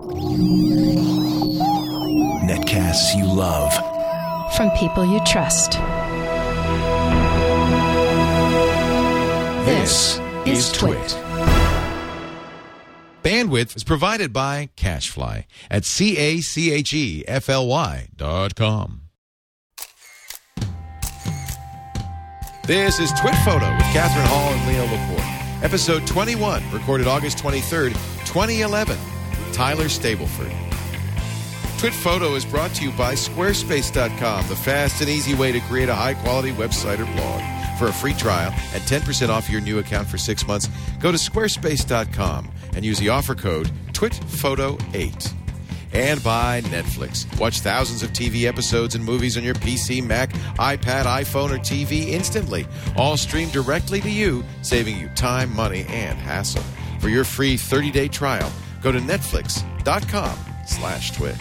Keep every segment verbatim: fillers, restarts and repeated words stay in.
Netcasts you love. From people you trust. This is Twit. Bandwidth is provided by CacheFly at C A C H E F L Y dot com. This is Twit Photo with Catherine Hall and Leo Laporte. Episode twenty-one, recorded August twenty-third, twenty eleven. Tyler Stableford. Twit Photo is brought to you by Squarespace dot com, the fast and easy way to create a high-quality website or blog. For a free trial and ten percent off your new account for six months, go to Squarespace dot com and use the offer code Twit Photo eight. And by Netflix. Watch thousands of T V episodes and movies on your P C, Mac, iPad, iPhone, or T V instantly. All streamed directly to you, saving you time, money, and hassle. For your free thirty-day trial, go to Netflix dot com slash twit.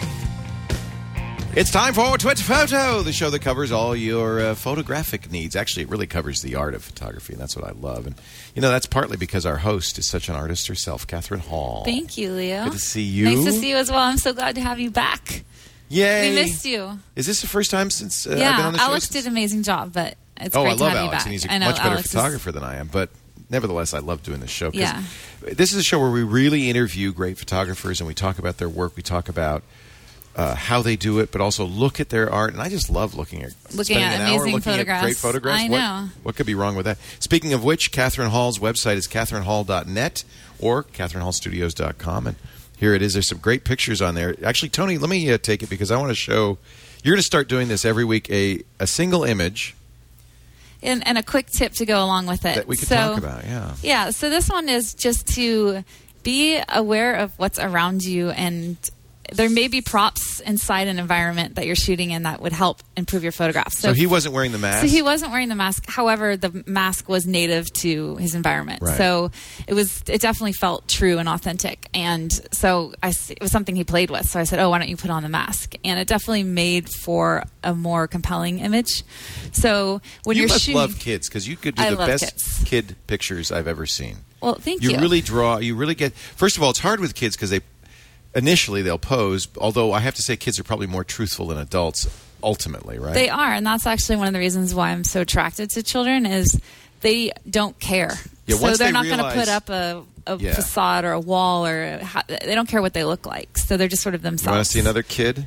It's time for Twit Photo, the show that covers all your uh, photographic needs. Actually, it really covers the art of photography, and that's what I love. And, you know, that's partly because our host is such an artist herself, Catherine Hall. Thank you, Leo. Good to see you. Nice to see you as well. I'm so glad to have you back. Yay. We missed you. Is this the first time since uh, yeah, I've been on the show? Alex did an amazing job, but it's oh, great I to love have Alex, you back. and he's a I know, much better Alex photographer is... than I am, but nevertheless, I love doing this show. Yeah. This is a show where we really interview great photographers, and we talk about their work. We talk about Uh, how they do it, but also look at their art. And I just love looking at looking at an amazing hour looking photographs. At great photographs. I know. What, what could be wrong with that? Speaking of which, Catherine Hall's website is catherine hall dot net or catherine hall studios dot com. And here it is. There's some great pictures on there. Actually, Tony, let me uh, take it because I want to show. You're going to start doing this every week, a, a single image. And, and a quick tip to go along with it. That we could so, talk about, yeah. Yeah, so this one is just to be aware of what's around you, and there may be props inside an environment that you're shooting in that would help improve your photographs. So, so he wasn't wearing the mask? So he wasn't wearing the mask. However, the mask was native to his environment. Right. So it was it definitely felt true and authentic. And so I, it was something he played with. So I said, oh, why don't you put on the mask? And it definitely made for a more compelling image. So when you you're must shooting... love kids because you could do I the love best kids. kid pictures I've ever seen. Well, thank you. you. You really draw, you really get... First of all, it's hard with kids because they... Initially, they'll pose, although I have to say kids are probably more truthful than adults, ultimately, right? They are, and that's actually one of the reasons why I'm so attracted to children is they don't care. Yeah, so once they're they not realize, going to put up a, a yeah. facade or a wall, or how, they don't care what they look like. So they're just sort of themselves. You want to see another kid?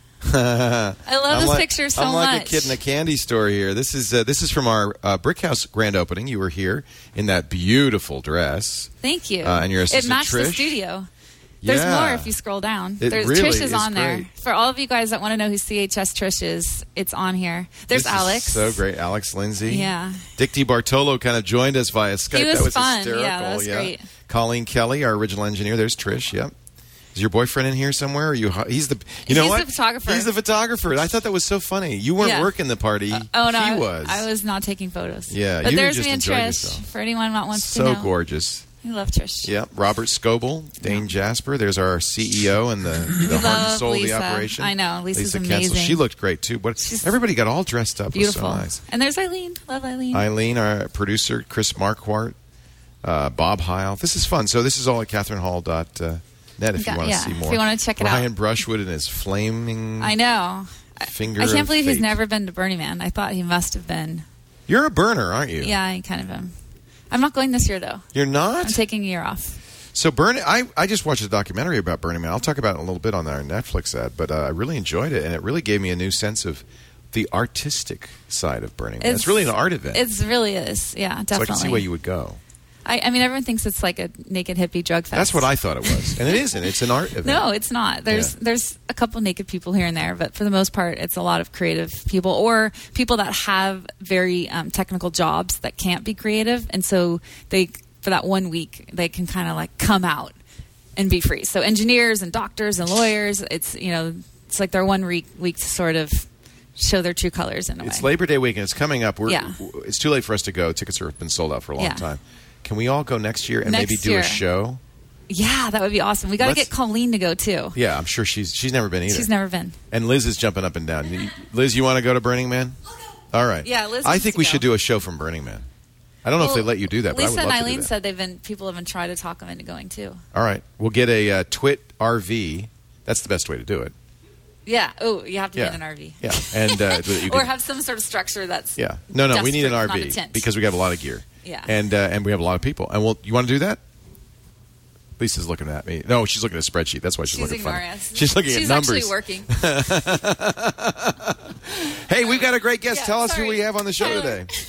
I love I'm this like, picture so I'm like much. a kid in a candy store here. This is uh, this is from our uh, Brick House grand opening. You were here in that beautiful dress. Thank you. Uh, and your assistant it matched Trish. the studio. There's yeah. more if you scroll down. It There's really Trish is, is on there. great. For all of you guys that want to know who C H S Trish is, it's on here. There's this Alex. Is so great. Alex Lindsay. Yeah. Dick DiBartolo kind of joined us via Skype. He was that was fun. hysterical. Yeah, that was yeah. great. Colleen Kelly, our original engineer. There's Trish. Yep. Is your boyfriend in here somewhere? Are you? He's the. You know He's what? the photographer. He's the photographer. I thought that was so funny. You weren't Yeah. working the party. Uh, oh no, he I, was. I was not taking photos. Yeah, but you there's just me and enjoyed Trish. yourself. For anyone that wants So to know, gorgeous. I love Trish. Yep. Robert Scoble, Dane Yeah. Jasper. There's our C E O and the, the heart and love soul Lisa. of the operation. I know. Lisa's Lisa Kensel. amazing. She looked great too. But She's everybody got all dressed up. Beautiful. It was so nice. And there's Eileen. Love Eileen. Eileen, our producer, Chris Marquardt, uh, Bob Heil. This is fun. So this is all at catherine hall dot net if Yeah, you want to yeah, see if more. you want to check it out. Ryan Brushwood and his flaming I know. finger I can't of believe he's fate. never been to Burning Man. I thought he must have been. You're a burner, aren't you? Yeah, I kind of am. I'm not going this year though. You're not? I'm taking a year off. So Burning, I, I just watched a documentary about Burning Man. I'll talk about it a little bit on our Netflix ad, but uh, I really enjoyed it, and it really gave me a new sense of the artistic side of Burning Man. It's, it's really an art event. It really is. Yeah, definitely. So I can see where you would go. I, I mean, everyone thinks it's like a naked hippie drug fest. That's what I thought it was, and it isn't. It's an art event. No, it's not. There's yeah. there's a couple naked people here and there, but for the most part, it's a lot of creative people or people that have very um, technical jobs that can't be creative, and so they for that one week they can kind of like come out and be free. So engineers and doctors and lawyers, it's you know it's like their one week week to sort of show their true colors in a it's way. Labor Day weekend. It's coming up. We're, yeah. It's too late for us to go. Tickets have been sold out for a long yeah. time. Can we all go next year and next maybe do year. a show? Yeah, that would be awesome. We got to get Colleen to go too. Yeah, I'm sure she's she's never been either. She's never been. And Liz is jumping up and down. Liz, you want to go to Burning Man? All right. Yeah, Liz. I think we go. should do a show from Burning Man. I don't know Well, if they let you do that, but I would Lisa love and to do Eileen that. said they've been people have been trying to talk them into going too. All right. We'll get a uh, Twit R V. That's the best way to do it. Yeah. Oh, you have to Yeah. be in an R V. Yeah. And uh, you or can- have some sort of structure that's Yeah. No, no, we need an desperate, R not a V tent. because we have a lot of gear. Yeah. And uh, and we have a lot of people. And we'll, you want to do that? Lisa's looking at me. No, she's looking at a spreadsheet. That's why she's, She's looking funny. ignoring us. She's looking She's at numbers. actually working. Hey, we've got a great guest. Yeah, Tell us sorry. who we have on the show Tyler. today.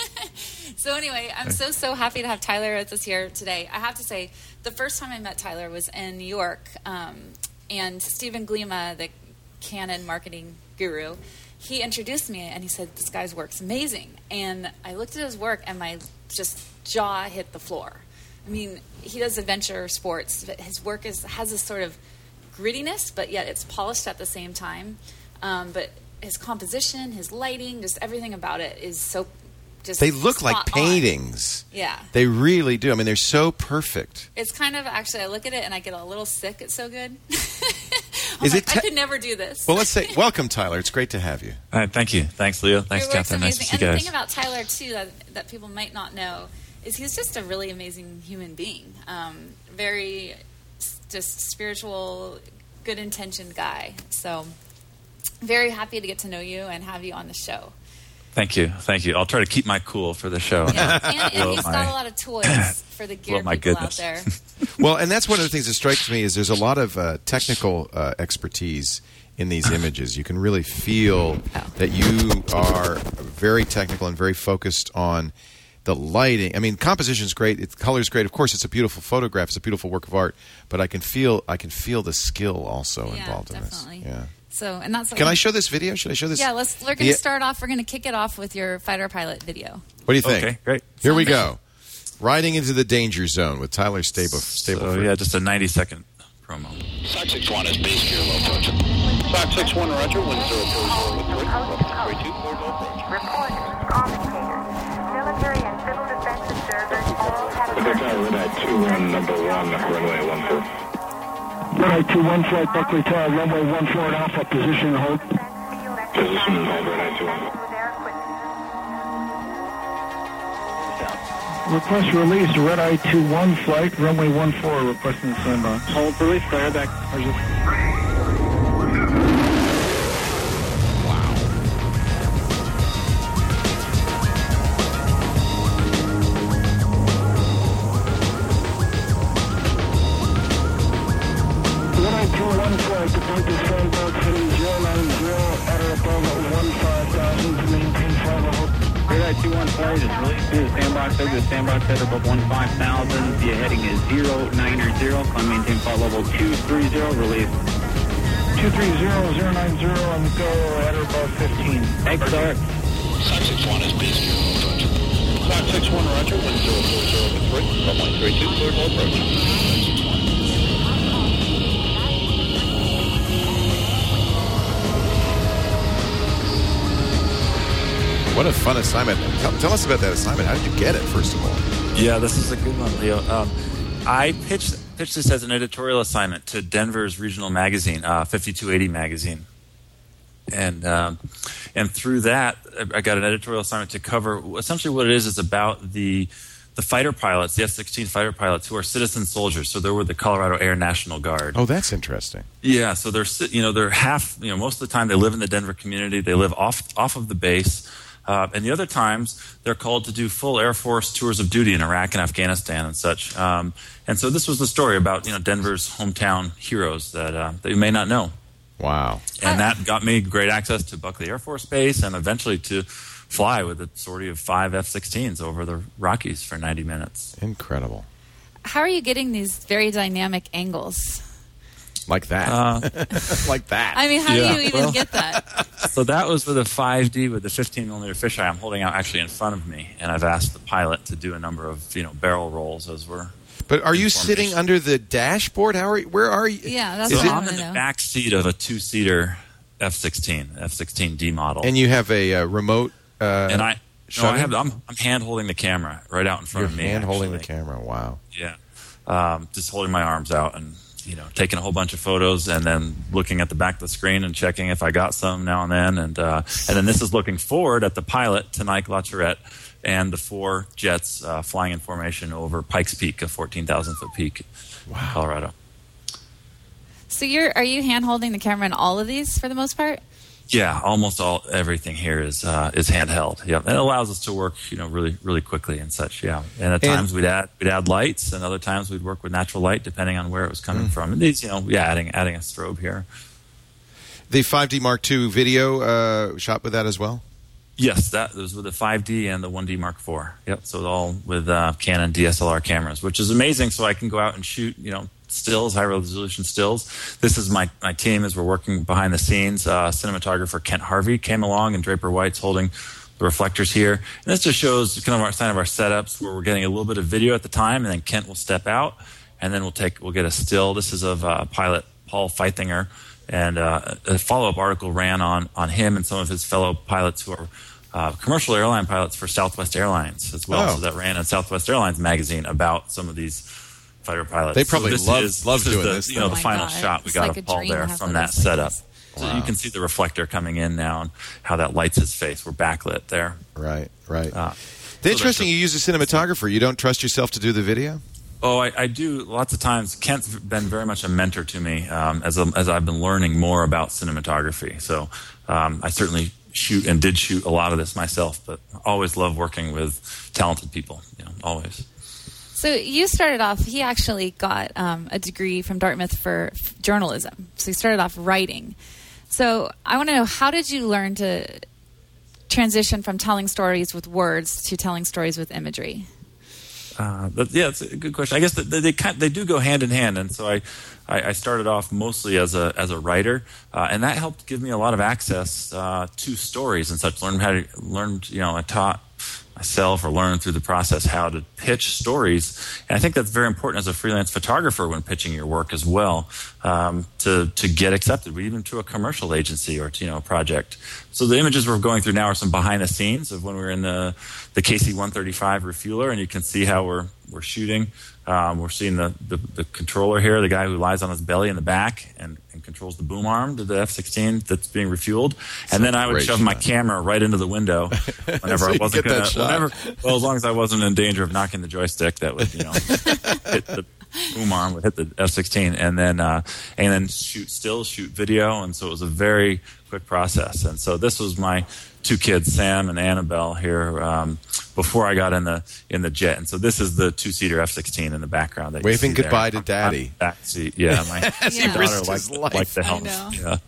So anyway, I'm so, so happy to have Tyler with us here today. I have to say, the first time I met Tyler was in New York, um, and Stephen Glima, the Canon marketing guru, he introduced me, and he said, this guy's work's amazing. And I looked at his work, and my just jaw hit the floor. I mean, he does adventure sports, but his work is has this sort of grittiness, but yet it's polished at the same time. Um, but his composition, his lighting, just everything about it is so just They look like spot on. paintings. Yeah. They really do. I mean, they're so perfect. It's kind of, actually, I look at it and I get a little sick. It's so good. I'm Is like, it te- I could never do this. Well, let's say, welcome, Tyler. It's great to have you. All right, thank you. Thanks, Leo. Thanks, Your work's Catherine. Nice to amazing. see you And the guys. thing about Tyler, too, that, that people might not know is he's just a really amazing human being. Um, very s- just spiritual, good-intentioned guy. So very happy to get to know you and have you on the show. Thank you. Thank you. I'll try to keep my cool for the show. Yeah. And, and Blow he's my- got a lot of toys for the blow gear my people goodness. out there. Well, and that's one of the things that strikes me is there's a lot of uh, technical uh, expertise in these images. You can really feel that you are very technical and very focused on the lighting. I mean, composition's great. It's color's great. Of course, it's a beautiful photograph. It's a beautiful work of art. But I can feel I can feel the skill also Yeah, involved definitely. in this. Yeah. So, and that's Can I show this video? Should I show this? Yeah, let's. We're going to Yeah. start off. We're going to kick it off with your fighter pilot video. What do you think? Okay, great. Here we Sound go. Riding into the danger zone with Tyler Stable. So, Stableford. yeah, just a ninety second promo. Sock six one is base gear low approach. Sock six one, roger, one zero four zero with three, three two, clear to approach. Report commentators. Military and civil defense observers all have Red Eye two one, number one, runway one four. Red Eye two one, flight Buckley Tower, runway one four at Alpha, position and hold. Position and hold, Red Eye two one. Request release, Red Eye two one, flight, runway one four, requesting sandbox. Hold for release, fire back. Red Eye two one, flight, deployed to sandbox, heading zero nine zero, at or above one five thousand to maintain flight level. Red Eye two one flight is released to the sandbox, over the sandbox head above one five thousand. The heading is zero nine zero. Climb maintain flight level two three zero. Release. two three zero, zero nine zero, and go at or above fifteen. Thanks, sir. Sock six one is base gear low approach. Sock six one, roger, one zero four zero with three, runway three two, clear to approach. What a fun assignment. Tell, tell us about that assignment. How did you get it, first of all? Yeah, this is a good one, Leo. Um, I pitched pitched this as an editorial assignment to Denver's regional magazine, uh, fifty-two eighty magazine, and um, and through that, I got an editorial assignment to cover essentially what it is is about the the fighter pilots, the F sixteen fighter pilots, who are citizen soldiers. So they were the Colorado Air National Guard. Oh, that's interesting. Yeah, so they're ci- you know they're half you know most of the time they live in the Denver community. They live off off of the base. Uh, and the other times, they're called to do full Air Force tours of duty in Iraq and Afghanistan and such. Um, and so this was the story about you know Denver's hometown heroes that uh, that you may not know. Wow. And that got me great access to Buckley Air Force Base and eventually to fly with a sortie of five F sixteens over the Rockies for ninety minutes. Incredible. How are you getting these very dynamic angles? Like that. Uh, like that. I mean, how Yeah, do you even well- get that? So that was with a five D with the fifteen millimeter fisheye I'm holding out actually in front of me. And I've asked the pilot to do a number of you know barrel rolls as we're but are you in sitting formation. under the dashboard? How are you? Where are you? Yeah, that's Is what it- I I'm want in to the know. back seat of a two-seater F sixteen, F sixteen D model. And you have a uh, remote. Uh, And I, no, shutting? I have, I'm, I'm hand holding the camera right out in front You're of me. hand holding the actually. camera. Wow. Yeah, um, just holding my arms out and you know, taking a whole bunch of photos and then looking at the back of the screen and checking if I got some now and then. And uh, and then this is looking forward at the pilot, Tenayke-La Tourette, and the four jets uh, flying in formation over Pikes Peak, a fourteen thousand foot peak wow. in Colorado. So you're are you hand holding the camera in all of these for the most part? Yeah, almost all everything here is uh, is handheld. Yeah, and it allows us to work, you know, really really quickly and such. Yeah, and at and, times we'd add we'd add lights, and other times we'd work with natural light, depending on where it was coming mm. from. And these, you know, yeah, adding adding a strobe here. The five D Mark two video uh, shot with that as well. Yes, that was with the five D and the one D Mark four. Yep, so it's all with uh, Canon D S L R cameras, which is amazing. So I can go out and shoot, you know, stills, high resolution stills. This is my, my team as we're working behind the scenes. Uh, cinematographer Kent Harvey came along, and Draper White's holding the reflectors here. And this just shows kind of our sign of our setups where we're getting a little bit of video at the time, and then Kent will step out, and then we'll take we'll get a still. This is of uh, pilot Paul Feithinger, and uh, a follow-up article ran on on him and some of his fellow pilots who are uh, commercial airline pilots for Southwest Airlines as well. Oh. So that ran in Southwest Airlines magazine about some of these fighter pilots. They probably so love, is, love this doing the, this. You know, oh the final God. shot we It's got like of a Paul dream there to have from one of that those setup. things. So Wow. you can see the reflector coming in now and how that lights his face. We're backlit there. Right, right. Uh, the interesting, you use a cinematographer. You don't trust yourself to do the video? Oh, I, I do lots of times. Kent's been very much a mentor to me um, as a, as I've been learning more about cinematography. So um, I certainly shoot and did shoot a lot of this myself, but always love working with talented people. You know, always. So you started off, he actually got um, a degree from Dartmouth for f- journalism. So he started off writing. So I want to know, how did you learn to transition from telling stories with words to telling stories with imagery? Uh, but yeah, it's a good question. I guess they they, kind, they do go hand in hand, and so I, I, I started off mostly as a as a writer, uh, and that helped give me a lot of access uh, to stories and such. Learned how to learned, you know, I taught myself or learned through the process how to pitch stories, and I think that's very important as a freelance photographer when pitching your work as well, um, to to get accepted, even to a commercial agency or to, you know, a project. So the images we're going through now are some behind the scenes of when we were in the the K C one thirty-five refueler, and you can see how we're we're shooting. Um, we're seeing the, the the controller here, the guy who lies on his belly in the back and, and controls the boom arm to the F sixteen that's being refueled. And then I would shove my camera right into the window whenever So I you wasn't get going that to. shot. Whenever, well, as long as I wasn't in danger of knocking the joystick, that would, you know, hit the boom arm would hit the F sixteen, and then uh, and then shoot stills, shoot video, and so it was a very quick process. And so this was my two kids, Sam and Annabelle, here um, before I got in the in the jet. And so this is the two-seater F sixteen in the background. That Waving you see goodbye there. to Daddy. Back seat, yeah. My As he daughter risked liked, his life. liked the helmet. I know. Yeah.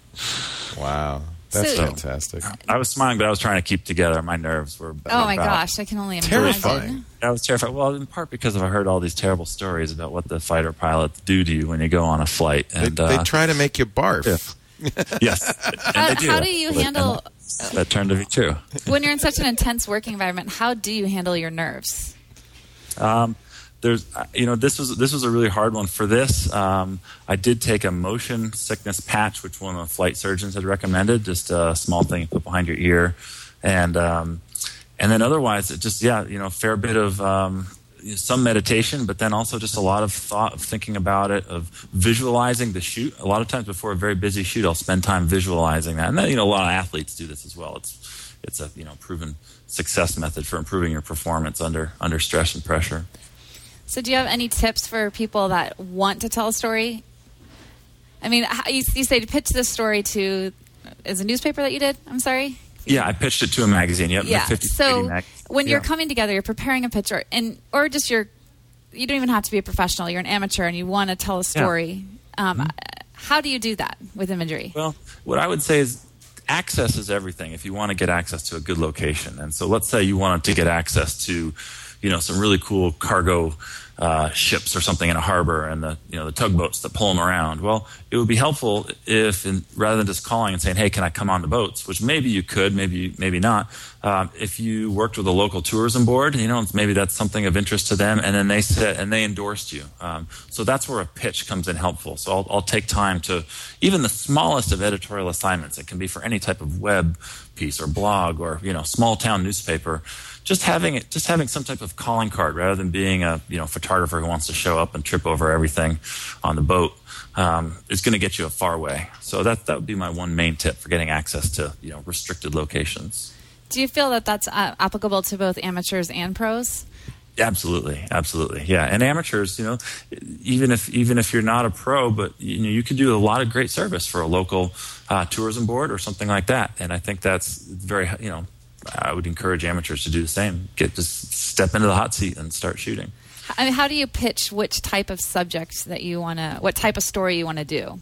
Wow. That's So- fantastic. I was smiling, but I was trying to keep together. My nerves were. Oh, were my about- gosh. I can only imagine. Terrifying. I was terrified. Well, in part because I heard all these terrible stories about what the fighter pilots do to you when you go on a flight. And they, they uh, try to make you barf. yeah. Yes. And How, they do. how do you But- handle, and that turned to be true. when you're in such an intense working environment, how do you handle your nerves? Um, there's, uh, you know, this was this was a really hard one. For this, um, I did take a motion sickness patch, which one of the flight surgeons had recommended, just a small thing you put behind your ear, and um, and then otherwise, it just yeah, you know, a fair bit of um, some meditation, but then also just a lot of thought of thinking about it, of visualizing the shoot. A lot of times before a very busy shoot, I'll spend time visualizing that, and then, you know, a lot of athletes do this as well. It's it's a you know proven success method for improving your performance under under stress and pressure. So do you have any tips for people that want to tell a story? I mean, how- you, you say to pitch this story to, is a newspaper that you did? I'm sorry? Yeah, I pitched it to a magazine. Yep. Yeah. fifty, So eighty mag- when you're yeah. coming together, you're preparing a pitch, or, and, or just you're, you don't even have to be a professional. You're an amateur and you want to tell a story. Um, Mm-hmm. How do you do that with imagery? Well, what I would say is access is everything if you want to get access to a good location. And so let's say you wanted to get access to, you know, some really cool cargo uh, ships or something in a harbor, and the you know the tugboats that pull them around. Well, it would be helpful if, in, rather than just calling and saying, "Hey, can I come on the boats?" Which maybe you could, maybe maybe not. Um, if you worked with a local tourism board, you know, maybe that's something of interest to them, and then they said and they endorsed you. Um, so that's where a pitch comes in helpful. So I'll, I'll take time to even the smallest of editorial assignments. It can be for any type of web piece or blog or you know small town newspaper. Just having it, just having some type of calling card rather than being a you know photographer photographer who wants to show up and trip over everything on the boat um, is going to get you a far way. So that that would be my one main tip for getting access to, you know, restricted locations. Do you feel that that's uh, applicable to both amateurs and pros? Absolutely, absolutely, yeah. And amateurs, you know, even if even if you're not a pro, but you know, you could do a lot of great service for a local uh, tourism board or something like that. And I think that's very, you know, I would encourage amateurs to do the same. Get just step into the hot seat and start shooting. I mean, how do you pitch which type of subject that you want to, what type of story you want to do?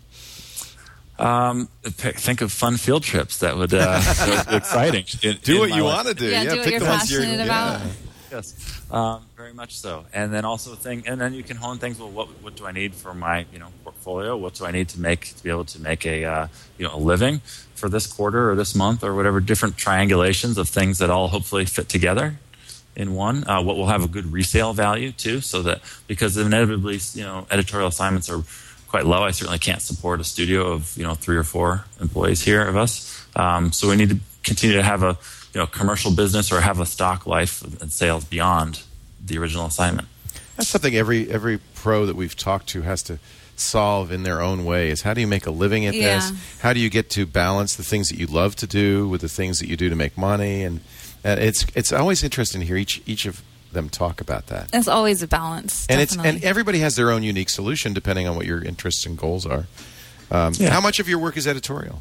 Um, think of fun field trips. That would uh, that would be exciting. In, do in what you life. want to do. Yeah, Yeah, do what pick you're the ones you're passionate about. Yeah. Yes, um, very much so. And then also think, and then you can hone things. Well, what what do I need for my you know portfolio? What do I need to make to be able to make a uh, you know a living for this quarter or this month or whatever? Different triangulations of things that all hopefully fit together in one. Uh, what will have a good resale value too, so that because inevitably you know editorial assignments are quite low. I certainly can't support a studio of you know three or four employees here of us. Um, so we need to continue to have a you know commercial business or have a stock life and sales beyond the original assignment. That's something every every pro that we've talked to has to solve in their own way. Is how do you make a living at Yeah. this? How do you get to balance the things that you love to do with the things that you do to make money? And uh, it's it's always interesting to hear each each of them talk about that. It's always a balance. And it's definitely. and everybody has their own unique solution depending on what your interests and goals are. Um, Yeah. How much of your work is editorial?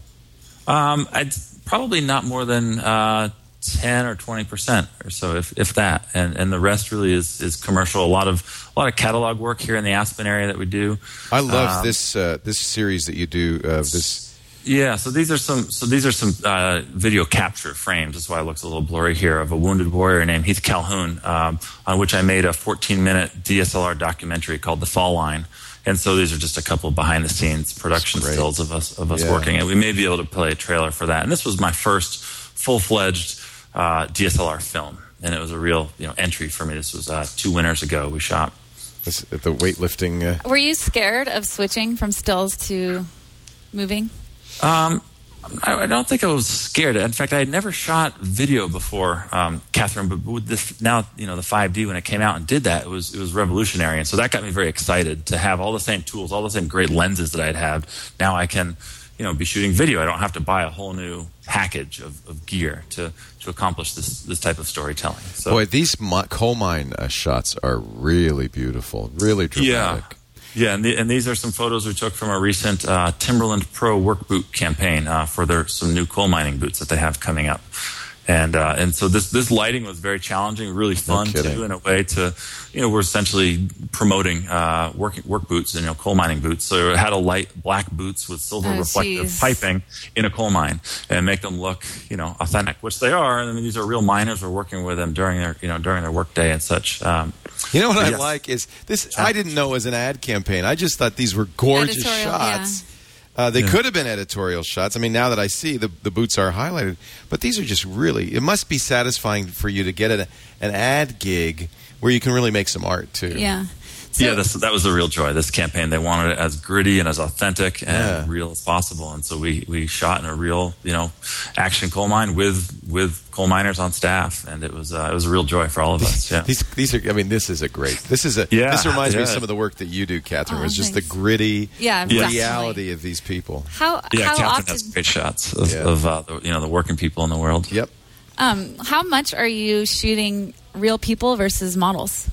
Um, I'd probably not more than uh, ten or twenty percent or so, if if that, and and the rest really is is commercial. A lot of a lot of catalog work here in the Aspen area that we do. I love Um, this uh, this series that you do. Uh, this Yeah, so these are some. So these are some uh, video capture frames. That's why it looks a little blurry here. Of a wounded warrior named Heath Calhoun, um, on which I made a fourteen-minute D S L R documentary called "The Fall Line." And so these are just a couple of behind-the-scenes production Great. stills of us of us Yeah. working, and we may be able to play a trailer for that. And this was my first full-fledged uh, D S L R film, and it was a real you know entry for me. This was uh, two winters ago we shot. this the weightlifting. Uh, Were you scared of switching from stills to moving? Um, I, I don't think I was scared. In fact, I had never shot video before, um, Catherine. But with this now, you know, the five D when it came out and did that, it was it was revolutionary, and so that got me very excited to have all the same tools, all the same great lenses that I'd had. Now I can, you know, be shooting video. I don't have to buy a whole new package of, of gear to to accomplish this this type of storytelling. So, boy, these mi- coal mine uh, shots are really beautiful, really dramatic. yeah. Yeah, and, the, and these are some photos we took from a recent uh, Timberland Pro work boot campaign uh, for their some new coal mining boots that they have coming up. And uh, and so this this lighting was very challenging, really fun kidding. too, in a way to, you know, we're essentially promoting uh, work work boots, you know, coal mining boots. So it had a light black boots with silver Oh, reflective geez. piping in a coal mine and make them look, you know, authentic, which they are. And I mean, these are real miners. We're working with them during their, you know, during their work day and such. Um, You know what I Yes. like is this. I didn't know it was an ad campaign. I just thought these were gorgeous Editorial, shots. Uh, they Yeah. could have been editorial shots. I mean, now that I see the the boots are highlighted, but these are just really. It must be satisfying for you to get an, an ad gig where you can really make some art too. Yeah. So, yeah, this, that was the real joy. This campaign, they wanted it as gritty and as authentic and Yeah. real as possible, and so we, we shot in a real, you know, action coal mine with with coal miners on staff, and it was uh, it was a real joy for all of us. Yeah, These these are. I mean, this is a great. This is a. Yeah, this reminds me of yeah. some of the work that you do, Catherine. Oh, was just thanks. the gritty Yeah, definitely. reality of these people. How yeah. how Catherine often has great shots of, Yeah. of uh, the, you know the working people in the world. Yep. um how much are you shooting real people versus models?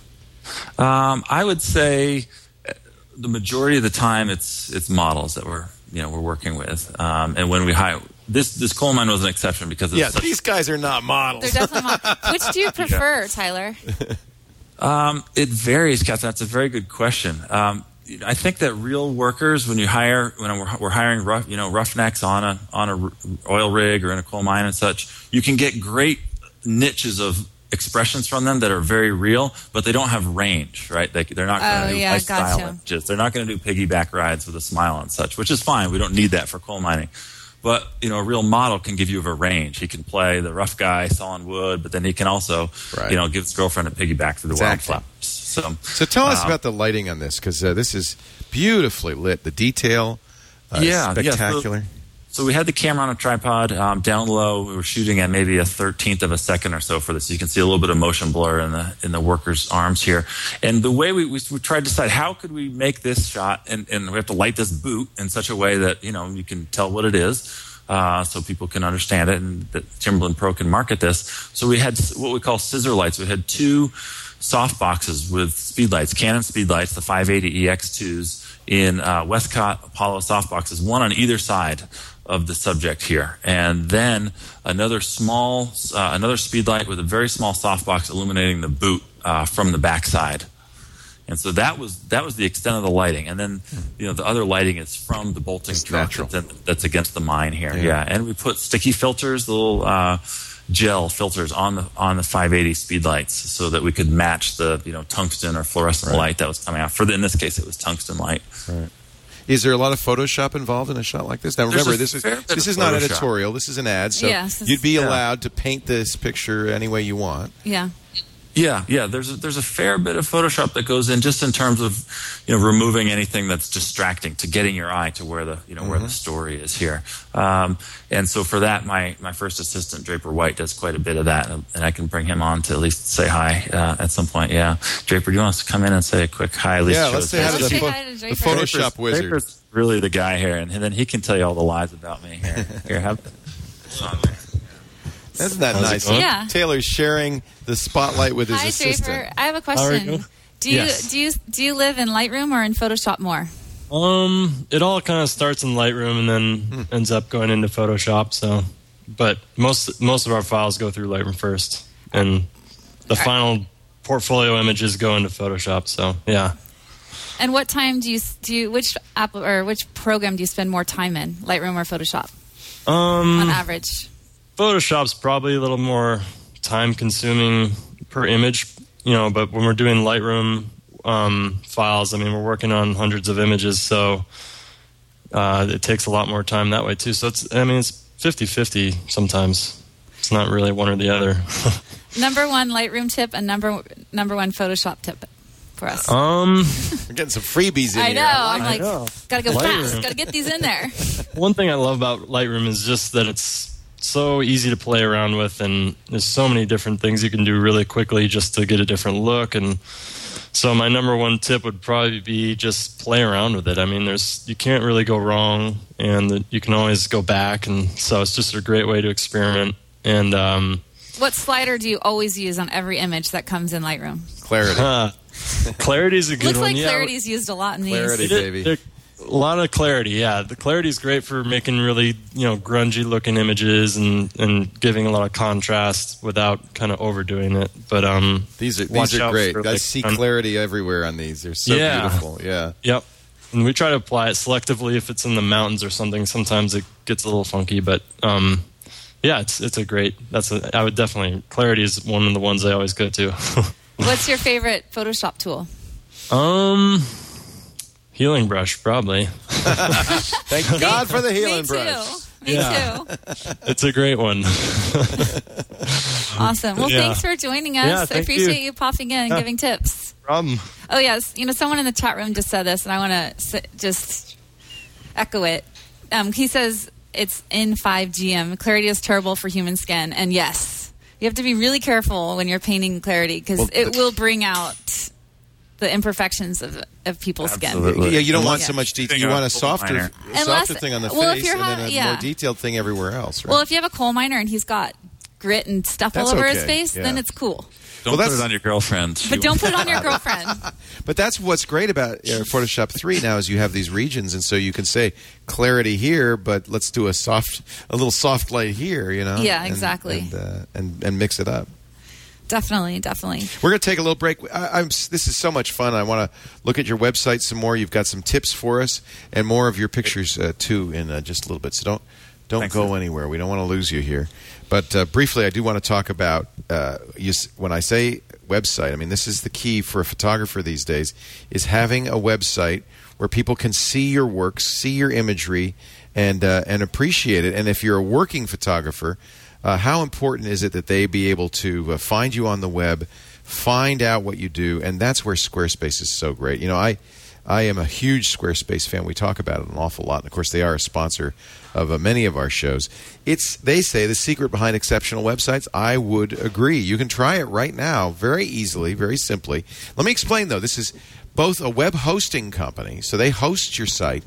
Um, I would say uh, the majority of the time it's it's models that we're you know we're working with, um, and when we hire this this coal mine was an exception because it's Yeah, such these guys are not models. They're definitely models. Which do you prefer, Tyler? Um, it varies, Catherine. That's a very good question. Um, I think that real workers, when you hire, when we're, we're hiring rough, you know, roughnecks on a on a r- oil rig or in a coal mine and such, you can get great niches of expressions from them that are very real, but they don't have range, right? They, they're not going to Oh, do yeah, lifestyle gotcha. images. They're not going to do piggyback rides with a smile and such, which is fine. We don't need that for coal mining. But, you know, a real model can give you a range. He can play the rough guy sawing wood, but then he can also, Right. you know, give his girlfriend a piggyback through the Exactly. wildflowers. So, So tell us um, about the lighting on this, because uh, this is beautifully lit. The detail, uh, Yeah, yeah, so- spectacular. So we had the camera on a tripod um, down low. We were shooting at maybe a thirteenth of a second or so for this. You can see a little bit of motion blur in the in the worker's arms here. And the way we, we, we tried to decide how could we make this shot, and, and we have to light this boot in such a way that, you know, you can tell what it is. Uh, so people can understand it and that Timberland Pro can market this. So we had what we call scissor lights. We had two soft boxes with speed lights, Canon speed lights, the five eighty E X twos in uh, Westcott Apollo soft boxes, one on either side of the subject here, and then another small, uh, another speed light with a very small softbox illuminating the boot uh, from the backside. And so that was that was the extent of the lighting, and then you know the other lighting is from the bolting It's truck natural. that's, that's against the mine here. Yeah. Yeah, and we put sticky filters, the little uh, gel filters on the on the five eighty speed lights, so that we could match the you know tungsten or fluorescent Right. light that was coming out. For the, in this case, it was tungsten light. Right. Is there a lot of Photoshop involved in a shot like this? Now, There's remember, a this is fair bit this of is not Photoshop. editorial. This is an ad, so Yes, this you'd be is- allowed to paint this picture any way you want. Yeah. Yeah, yeah. There's a, there's a fair bit of Photoshop that goes in just in terms of, you know, removing anything that's distracting to getting your eye to where the you know where the story is here. Um, and so for that, my my first assistant Draper White does quite a bit of that, and, and I can bring him on to at least say hi uh, at some point. Yeah, Draper, do you want us to come in and say a quick hi? At least Yeah, show let's us say hi to Let's the, say pho- hi to the Draper. Photoshop wizard. Draper's really the guy here, and then he can tell you all the lies about me. Here, here, have. Isn't that How's it nice? going? Yeah. Taylor's sharing the spotlight with his Hi, assistant. Draper. I have a How are question. you? Do you Yes. do you do you live in Lightroom or in Photoshop more? Um, it all kind of starts in Lightroom and then Hmm. ends up going into Photoshop. So, but most most of our files go through Lightroom first, and the final portfolio images go into Photoshop. So, yeah. And what time do you do you which app or which program do you spend more time in, Lightroom or Photoshop, Um, on average? Photoshop's probably a little more time consuming per image, you know, but when we're doing Lightroom um, files, I mean, we're working on hundreds of images, so uh, it takes a lot more time that way too. So it's, I mean, it's fifty-fifty sometimes. It's not really one or the other. Number one Lightroom tip and number number one Photoshop tip for us. um, We're getting some freebies in I here. know. I'm I like, know. gotta go Lightroom. fast. Gotta get these in there. One thing I love about Lightroom is just that it's so easy to play around with, and there's so many different things you can do really quickly just to get a different look. And so my number one tip would probably be just play around with it. I mean, there's you can't really go wrong, and you can always go back, and so it's just a great way to experiment. And um, What slider do you always use on every image that comes in Lightroom? Clarity. uh, Clarity's a good Looks one. like Yeah, Clarity's used a lot in these. Clarity. It is- baby. there- A lot of clarity, yeah. The clarity is great for making really, you know, grungy looking images and, and giving a lot of contrast without kind of overdoing it. But um, These are watch these are out great. for, I like, see un- clarity everywhere on these. They're so Yeah. beautiful. Yeah. Yep. And we try to apply it selectively if it's in the mountains or something. Sometimes it gets a little funky, but um, yeah, it's it's a great. That's a, I would definitely clarity is one of the ones I always go to. What's your favorite Photoshop tool? um, healing brush probably. Thank God for the healing Me brush. too. Me Yeah. too. It's a great one. Awesome. Well, Yeah. thanks for joining us. Yeah, I thank appreciate you. you. popping in and Yeah. giving tips. Problem. Oh, yes. You know, someone in the chat room just said this, and I want to just echo it. Um, he says it's in five G M. Clarity is terrible for human skin. And yes, you have to be really careful when you're painting clarity because Well, it the- will bring out the imperfections of, of people's Absolutely. skin. Yeah, you don't want Yeah. so much detail. Thing You on want a a coal softer, miner. a softer Unless- thing on the well, if face, you're and ha- then a yeah. more detailed thing everywhere else. Right? Well, if you have a coal miner and he's got grit and stuff That's all over okay, his face, yeah. then it's cool. Don't Well, that's- put it on your girlfriend. She But don't put it on your will- girlfriend. But that's what's great about uh, Photoshop three now is you have these regions, and so you can say clarity here, but let's do a soft, a little soft light here, you know? Yeah, And- exactly. And uh, and, and mix it up. Definitely, definitely. We're going to take a little break. I, I'm, this is so much fun. I want to look at your website some more. You've got some tips for us and more of your pictures uh, too in uh, just a little bit. So don't don't Thanks, go sir. anywhere. We don't want to lose you here. But uh, briefly, I do want to talk about uh, you, s- when I say website. I mean this is the key for a photographer these days: is having a website where people can see your work, see your imagery, and uh, and appreciate it. And if you're a working photographer, Uh, how important is it that they be able to uh, find you on the web, find out what you do, and that's where Squarespace is so great. You know, I I am a huge Squarespace fan. We talk about it an awful lot. And, of course, they are a sponsor of uh, many of our shows. It's, they say, the secret behind exceptional websites. I would agree. You can try it right now very easily, very simply. Let me explain, though. This is both a web hosting company, so they host your site,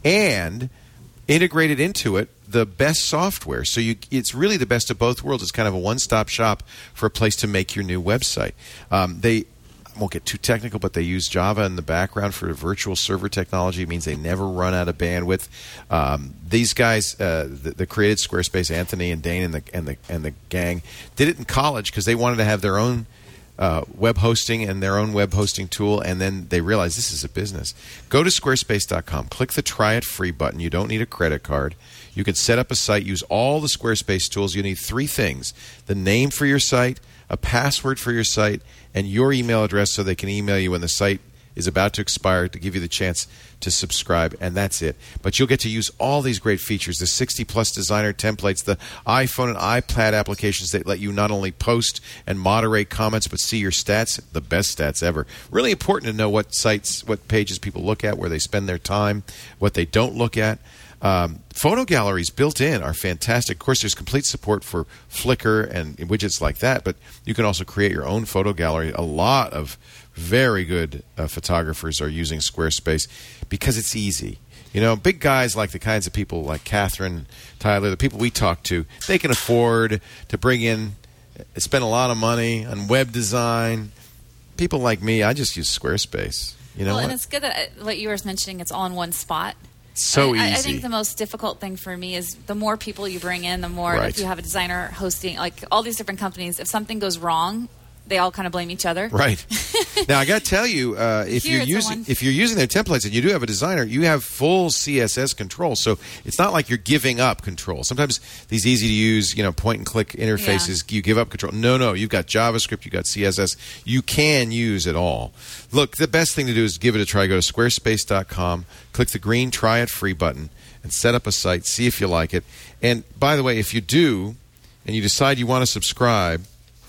and integrated into it the best software. So you, it's really the best of both worlds. It's kind of a one-stop shop for a place to make your new website. Um, they I won't get too technical, but they use Java in the background for virtual server technology. It means they never run out of bandwidth. Um, these guys, uh, that, that created Squarespace, Anthony and Dane and the and the and the gang, did it in college because they wanted to have their own uh, web hosting and their own web hosting tool, and then they realized this is a business. Go to squarespace dot com, click the Try It Free button. You don't need a credit card. You can set up a site, use all the Squarespace tools. You need three things: the name for your site, a password for your site, and your email address so they can email you when the site is about to expire to give you the chance to subscribe, and that's it. But you'll get to use all these great features, the sixty plus designer templates, the iPhone and iPad applications that let you not only post and moderate comments but see your stats, the best stats ever. Really important to know what sites, what pages people look at, where they spend their time, what they don't look at. Um, photo galleries built in are fantastic. Of course, there's complete support for Flickr and widgets like that, but you can also create your own photo gallery. A lot of very good uh, photographers are using Squarespace because it's easy. You know, big guys like the kinds of people like Catherine, Tyler, the people we talk to, they can afford to bring in, spend a lot of money on web design. People like me, I just use Squarespace. You know, well, and what? it's good that what you were mentioning, it's all in one spot. So I, easy. I think the most difficult thing for me is the more people you bring in, the more Right. if you have a designer hosting, like all these different companies, if something goes wrong, they all kind of blame each other. Right. Now, I got to tell you, uh, if Here you're it's a using one- if you're using their templates and you do have a designer, you have full C S S control. So it's not like you're giving up control. Sometimes these easy to use, you know, point and click interfaces, you give up control. No, no, you've got JavaScript, you've got C S S. You can use it all. Look, the best thing to do is give it a try. Go to squarespace dot com, click the green Try It Free button, and set up a site. See if you like it. And by the way, if you do, and you decide you want to subscribe,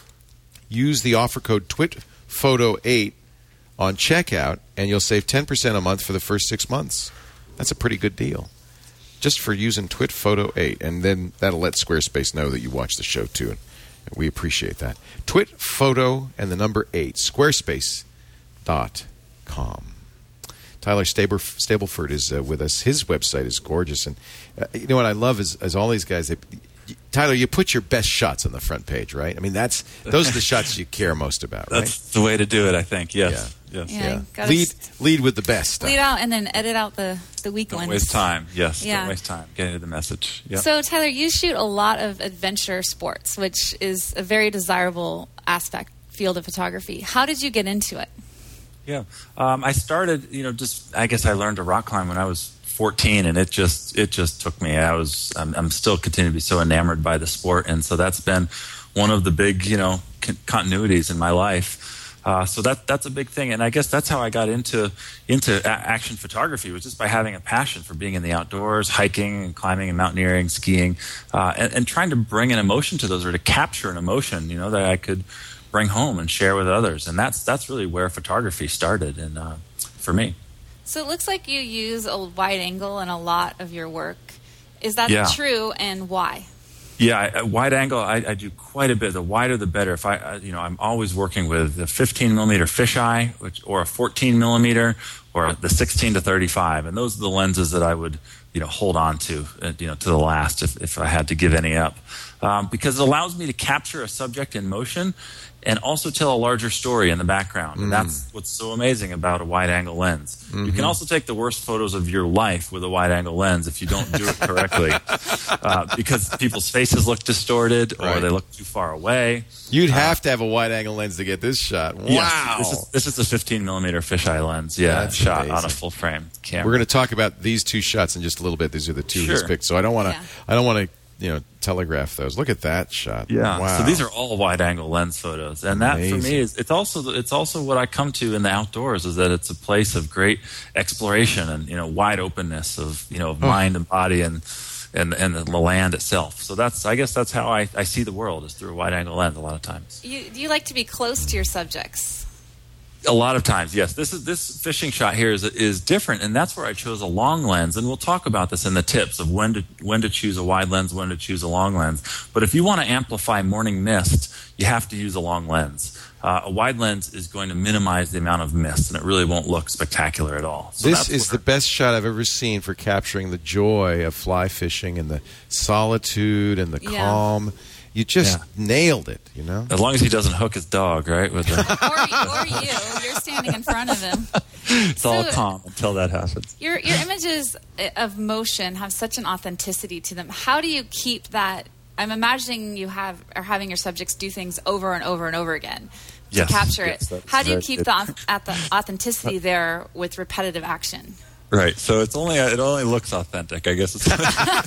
use the offer code T W I T Photo eight on checkout, and you'll save ten percent a month for the first six months. That's a pretty good deal, just for using T W I T Photo eight. And then that'll let Squarespace know that you watch the show, too. And we appreciate that. T W I T Photo and the number eight, squarespace dot com. Tyler Stabler, Stableford is uh, with us. His website is gorgeous. And uh, you know what I love is, is all these guys, they, Tyler, you put your best shots on the front page, right? I mean, that's those are the shots you care most about, right? That's the way to do it, I think. Yes. Yeah. Yes. Yeah, Yeah. you gotta Lead s- lead with the best stuff. lead out and then edit out the, the weak Don't ones. waste time. Yes. Yeah. Don't waste time getting to the message. Yep. So, Tyler, you shoot a lot of adventure sports, which is a very desirable aspect field of photography. How did you get into it? Yeah, um, I started. You know, just I guess I learned to rock climb when I was fourteen, and it just it just took me. I was I'm, I'm still continuing to be so enamored by the sport, and so that's been one of the big you know con- continuities in my life. Uh, so that that's a big thing, and I guess that's how I got into into a- action photography, was just by having a passion for being in the outdoors, hiking and climbing and mountaineering, skiing, uh, and, and trying to bring an emotion to those, or to capture an emotion, you know, that I could bring home and share with others. And that's that's really where photography started, and uh, for me. So it looks like you use a wide angle in a lot of your work. Is that Yeah. true, and why? Yeah, I- wide angle. I, I do quite a bit. The wider, the better. If I, uh, you know, I'm always working with the fifteen millimeter fisheye, which, or a fourteen millimeter, or the sixteen to thirty-five, and those are the lenses that I would, you know, hold on to, uh, you know, to the last if if I had to give any up, um, because it allows me to capture a subject in motion, and also tell a larger story in the background. And that's what's so amazing about a wide-angle lens. You can also take the worst photos of your life with a wide-angle lens if you don't do it correctly, uh, because people's faces look distorted, or Right. they look too far away. You'd have to have a wide-angle lens to get this shot. Wow. Yes, this is, this is a fifteen millimeter fisheye lens, yeah, That's shot on a amazing. full-frame camera. We're going to talk about these two shots in just a little bit. These are the two he's Sure. picked. So I don't want to. Yeah. I don't want to. You know, telegraph those. Look at that shot. Yeah. Wow. So these are all wide-angle lens photos, and that for Amazing. me is it's also it's also what I come to in the outdoors, is that it's a place of great exploration and you know wide openness of you know of mind and body and and and the land itself. So that's I guess that's how I, I see the world, is through a wide-angle lens a lot of times. You, do you like to be close to your subjects? A lot of times, yes. This is this fishing shot here is is different, and that's where I chose a long lens. And we'll talk about this in the tips of when to when to choose a wide lens, when to choose a long lens. But if you want to amplify morning mist, you have to use a long lens. Uh, a wide lens is going to minimize the amount of mist, and it really won't look spectacular at all. So this is the best shot I've ever seen for capturing the joy of fly fishing and the solitude and the Yeah. calm. You just Yeah. nailed it, you know? As long as he doesn't hook his dog, right? With the, or, or you, you're standing in front of him. it's all So- calm until that happens. Your your images of motion have such an authenticity to them. How do you keep that? I'm imagining you have are having your subjects do things over and over and over again to Yes, capture yes, it. that's How do you right. keep It- the au- at the authenticity there with repetitive action? Right. So it's only it only looks authentic, I guess. It's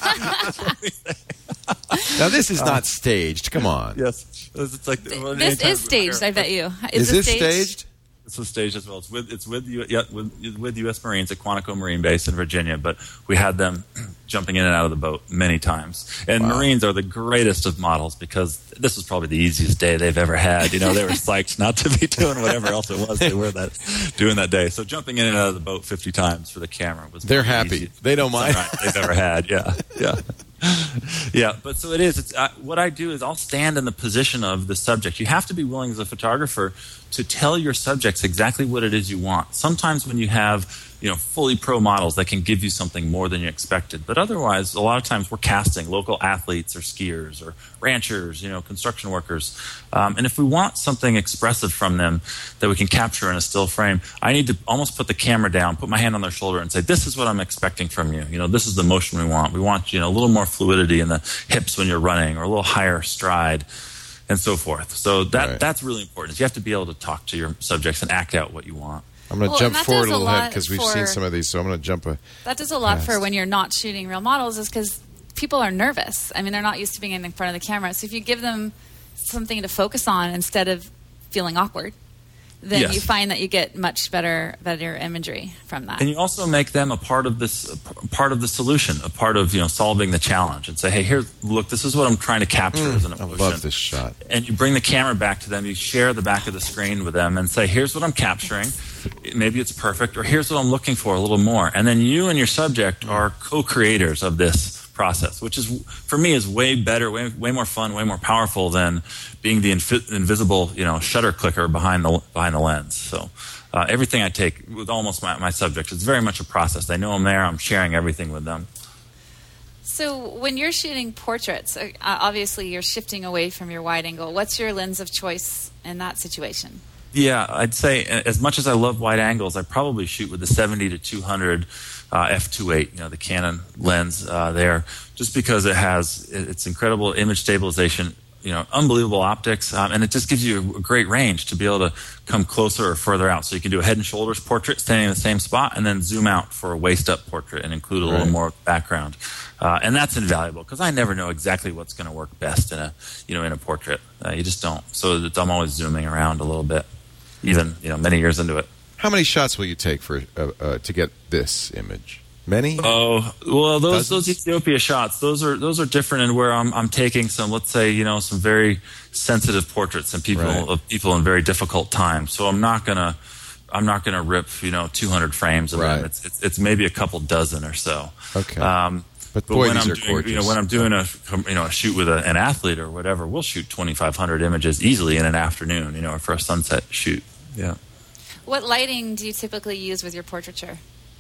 Now, this is not staged. Come on. yes. It's like well, This anytime- is staged, I bet you. Is, this this staged? This was staged as well. It's with it's with U- yeah, with, with U S Marines at Quantico Marine Base in Virginia, but we had them jumping in and out of the boat many times. And Wow. Marines are the greatest of models because this was probably the easiest day they've ever had. You know, they were psyched not to be doing whatever else it was they were that doing that day. So jumping in and out of the boat fifty times for the camera was They're probably the happy. easiest They don't mind. sunrise they've ever had. Yeah, yeah. Yeah, but so it is. It's, uh, what I do is I'll stand in the position of the subject. You have to be willing as a photographer to tell your subjects exactly what it is you want. Sometimes when you have, you know, fully pro models, that can give you something more than you expected. But otherwise, a lot of times we're casting local athletes or skiers or ranchers, you know, construction workers. Um, and if we want something expressive from them that we can capture in a still frame, I need to almost put the camera down, put my hand on their shoulder and say, this is what I'm expecting from you. You know, this is the motion we want. We want, you know, a little more fluidity in the hips when you're running or a little higher stride and so forth. So that Right. that's really important. Is you have to be able to talk to your subjects and act out what you want. I'm going to Well, jump and that forward does a a little ahead lot because we've for- seen some of these, so I'm going to jump a... That does a lot Fast. for when you're not shooting real models, is because people are nervous. I mean, they're not used to being in front of the camera. So if you give them something to focus on instead of feeling awkward, then Yes. you find that you get much better better imagery from that. And you also make them a part of this, a p- part of the solution, a part of, you know, solving the challenge, and say, hey, here, look, this is what I'm trying to capture as an I emotion. love this shot. And you bring the camera back to them, you share the back of the screen with them and say, here's what I'm capturing. Maybe it's perfect, or here's what I'm looking for a little more. And then you and your subject are co-creators of this process, which is, for me, is way better, way, way more fun, way more powerful than being the infi- invisible, you know, shutter clicker behind the behind the lens. So uh, everything I take with almost my, my subjects, it's very much a process. They know I'm there. I'm sharing everything with them. So when you're shooting portraits, uh, obviously you're shifting away from your wide angle. What's your lens of choice in that situation? Yeah, I'd say as much as I love wide angles, I probably shoot with the seventy to two hundred uh, f two point eight, you know, the Canon lens uh, there, just because it has it's incredible image stabilization, you know, unbelievable optics, um, and it just gives you a great range to be able to come closer or further out. So you can do a head and shoulders portrait standing in the same spot, and then zoom out for a waist up portrait and include a little Right. more background, uh, and that's invaluable because I never know exactly what's going to work best in a you know in a portrait. Uh, you just don't. So it's, I'm always zooming around a little bit, even you know many years into it. How many shots will you take for uh, uh, to get this image? Many? Oh well, those Dozens? those Ethiopia shots, those are those are different in where I'm I'm taking some, let's say, you know, some very sensitive portraits and people Right. of people in very difficult times. So I'm not gonna I'm not gonna rip you know two hundred frames of Right. them. It's, it's it's maybe a couple dozen or so. Okay. Um, But boy, when these I'm are doing, gorgeous. You know, when I'm doing a you know a shoot with a, an athlete or whatever, we'll shoot twenty-five hundred images easily in an afternoon. You know, or for a sunset shoot. Yeah. What lighting do you typically use with your portraiture?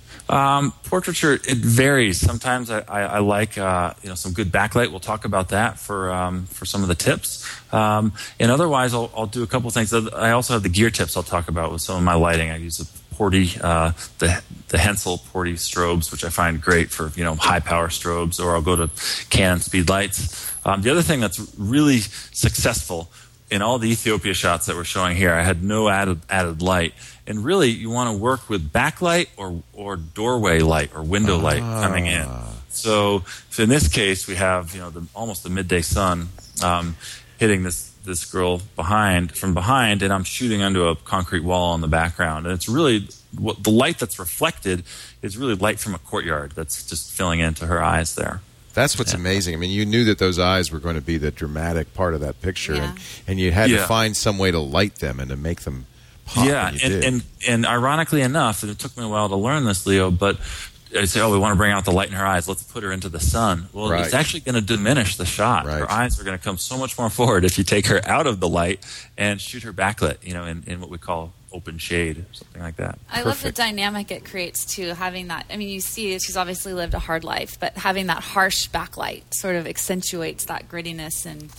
Um, portraiture, it varies. Sometimes I, I, I like uh, you know some good backlight. We'll talk about that for um, for some of the tips. Um, and otherwise, I'll, I'll do a couple things. I also have the gear tips I'll talk about with some of my lighting. I use the Porty, uh, the the Hensel Porty strobes, which I find great for you know high power strobes. Or I'll go to Canon speed lights. Um, the other thing that's really successful in all the Ethiopia shots that we're showing here, I had no added added light. And really, you want to work with backlight or or doorway light or window light coming in. So, so in this case, we have you know the, almost the midday sun um, hitting this this girl behind from behind, and I'm shooting onto a concrete wall in the background. And it's really what the light that's reflected is really light from a courtyard that's just filling into her eyes there. That's what's amazing. I mean, you knew that those eyes were going to be the dramatic part of that picture, Yeah. and, and you had Yeah. to find some way to light them and to make them pop yeah, when you and, did. and and ironically enough, and it took me a while to learn this, Leo, but I say, oh, we want to bring out the light in her eyes. Let's put her into the sun. Well, Right. it's actually going to diminish the shot. Right. Her eyes are going to come so much more forward if you take her out of the light and shoot her backlit, you know, in, in what we call open shade or something like that. I love the dynamic it creates too, having that. I mean, you see she's obviously lived a hard life, but having that harsh backlight sort of accentuates that grittiness and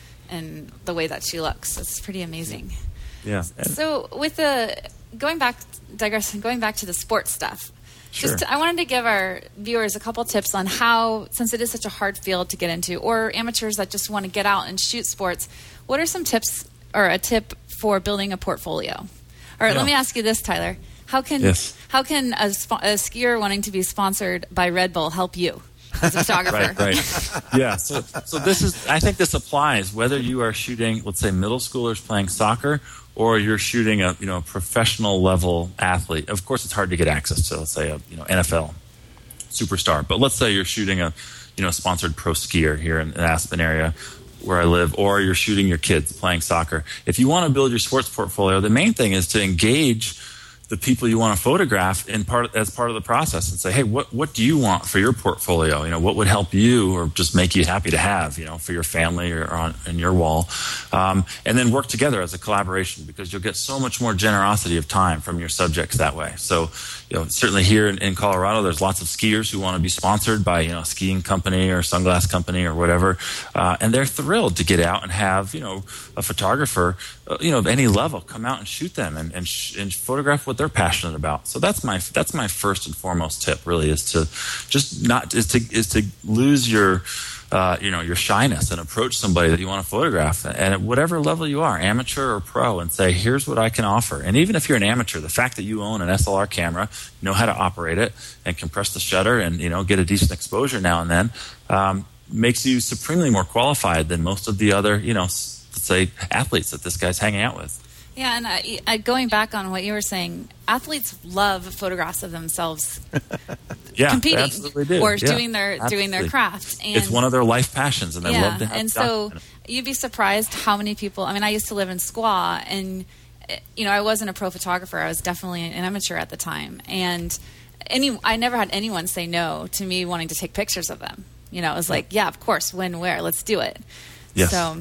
and the way that she looks. It's pretty amazing. Yeah. So with the going back, digressing, going back to the sports stuff. Sure. Just, I wanted to give our viewers a couple tips on how, since it is such a hard field to get into, or amateurs that just want to get out and shoot sports, what are some tips or a tip for building a portfolio? All right, Yeah. let me ask you this, Tyler. How can Yes. how can a, spo- a skier wanting to be sponsored by Red Bull help you as a photographer? Right, right. Yeah. So, so this is. I think this applies whether you are shooting, let's say, middle schoolers playing soccer, or you're shooting a you know professional level athlete. Of course, it's hard to get access to, let's say, a you know N F L superstar. But let's say you're shooting a you know sponsored pro skier here in the Aspen area where I live, or you're shooting your kids playing soccer. If you want to build your sports portfolio, the main thing is to engage the people you want to photograph in part as part of the process and say, hey, what what do you want for your portfolio? You know, what would help you or just make you happy to have, you know, for your family or on in your wall, um, and then work together as a collaboration, because you'll get so much more generosity of time from your subjects that way. So, you know, certainly here in, in Colorado, there's lots of skiers who want to be sponsored by you know a skiing company or sunglass company or whatever, uh, and they're thrilled to get out and have you know a photographer, uh, you know, of any level come out and shoot them and and, sh- and photograph what they're passionate about. So that's my that's my first and foremost tip. Really, is to just not is to is to lose your uh, you know your shyness and approach somebody that you want to photograph, and at whatever level you are, amateur or pro, and say, here's what I can offer. And even if you're an amateur, the fact that you own an S L R camera, know how to operate it, and compress the shutter, and you know get a decent exposure now and then, um, makes you supremely more qualified than most of the other you know let's say athletes that this guy's hanging out with. Yeah, and I, I, going back on what you were saying, athletes love photographs of themselves Yeah, competing they absolutely do. or Yeah, doing their doing their absolutely. craft. And It's one of their life passions, and they yeah, love to have and it so documented. you'd be surprised how many people. I mean, I used to live in Squaw, and you know, I wasn't a pro photographer. I was definitely an amateur at the time, and any I never had anyone say no to me wanting to take pictures of them. You know, it was like, yeah, of course, when, where, let's do it. Yes. So.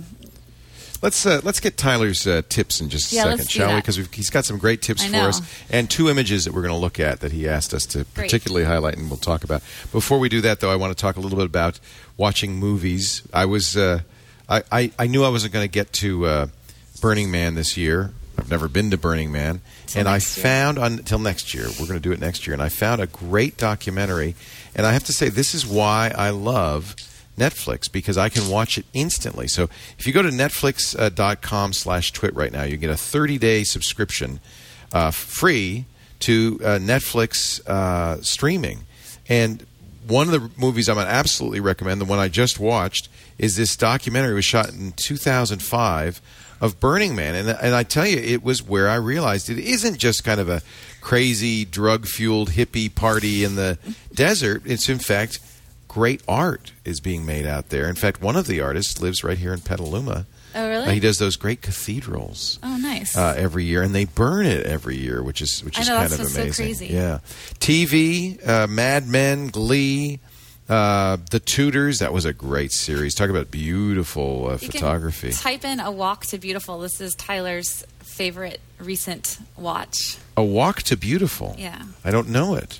Let's uh, let's get Tyler's uh, tips in just a Yeah, second, let's do shall we? that. Because he's got some great tips I for know. us, and two images that we're going to look at that he asked us to Great. particularly highlight, and we'll talk about. Before we do that, though, I want to talk a little bit about watching movies. I was uh, I, I I knew I wasn't going to get to uh, Burning Man this year. I've never been to Burning Man, Till and I next year. found until next year. We're going to do it next year, and I found a great documentary. And I have to say, this is why I love Netflix, because I can watch it instantly. So if you go to netflix dot com slash twit right now, you get a thirty-day subscription uh, free to uh, Netflix uh, streaming. And one of the movies I'm going to absolutely recommend, the one I just watched, is this documentary. It was shot in two thousand five of Burning Man. And, and I tell you, it was where I realized it isn't just kind of a crazy, drug-fueled hippie party in the desert. It's, in fact, great art is being made out there. In fact, one of the artists lives right here in Petaluma. Oh, really? Uh, he does those great cathedrals. Oh, nice. Uh, every year, and they burn it every year, which is which I is know, kind that's of what's so amazing. crazy. Yeah, T V, uh, Mad Men, Glee, uh, The Tudors. That was a great series. Talk about beautiful uh, You can photography. type in A Walk to Beautiful. This is Tyler's favorite recent watch. A Walk to Beautiful. Yeah. I don't know it.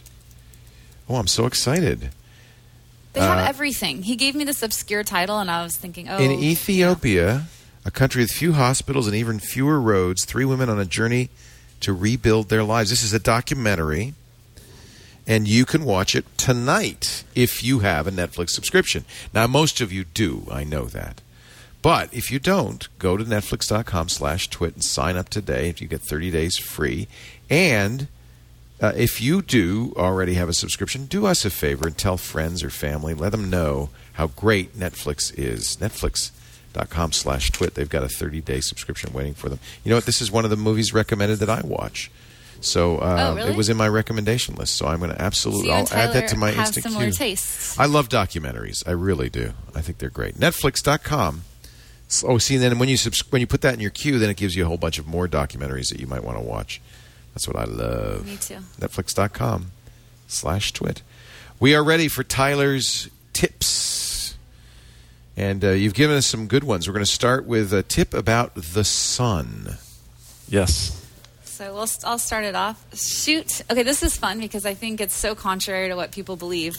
Oh, I'm so excited. They have Uh, everything. He gave me this obscure title, and I was thinking, oh. In Ethiopia, a country with few hospitals and even fewer roads, three women on a journey to rebuild their lives. This is a documentary, and you can watch it tonight if you have a Netflix subscription. Now, most of you do. I know that. But if you don't, go to netflix dot com slash twit and sign up today. You get thirty days free. And uh, if you do already have a subscription, do us a favor and tell friends or family. Let them know how great Netflix is. Netflix dot com slash twit. They've got a thirty-day subscription waiting for them. You know what? This is one of the movies recommended that I watch. So uh, Oh, really? it was in my recommendation list. So I'm going to absolutely, So you I'll and add that to my Tyler have instant similar queue. tastes. I love documentaries. I really do. I think they're great. netflix dot com Oh, see, then when you subs- when you put that in your queue, then it gives you a whole bunch of more documentaries that you might want to watch. That's what I love. Me too. Netflix.com slash twit. We are ready for Tyler's tips. And uh, you've given us some good ones. We're going to start with a tip about the sun. Yes. So we'll, I'll start it off. Shoot. Okay, this is fun because I think it's so contrary to what people believe.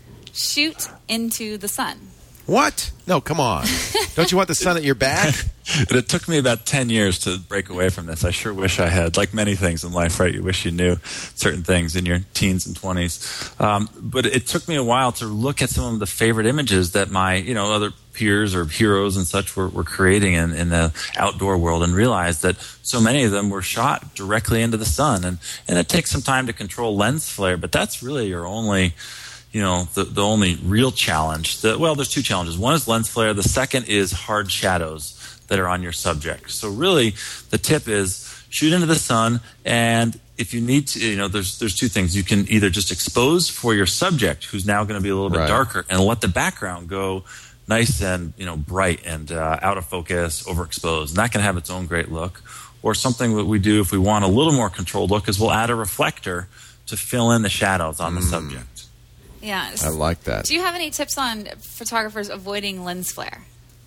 Shoot into the sun. What? No, come on. Don't you want the sun at your back? But it took me about ten years to break away from this. I sure wish I had. Like many things in life, right? You wish you knew certain things in your teens and twenties. Um, but it took me a while to look at some of the favorite images that my, you know, other peers or heroes and such were, were creating in, in the outdoor world, and realized that so many of them were shot directly into the sun. And, and it takes some time to control lens flare, but that's really your only... You know, the, the only real challenge, the, well, there's two challenges. One is lens flare. The second is hard shadows that are on your subject. So really, the tip is shoot into the sun, and if you need to, you know, there's there's two things. You can either just expose for your subject, who's now going to be a little bit Right. darker, and let the background go nice and, you know, bright and uh, out of focus, overexposed. And that can have its own great look. Or something that we do if we want a little more controlled look is we'll add a reflector to fill in the shadows on the subject. Yeah. I like that. Do you have any tips on photographers avoiding lens flare?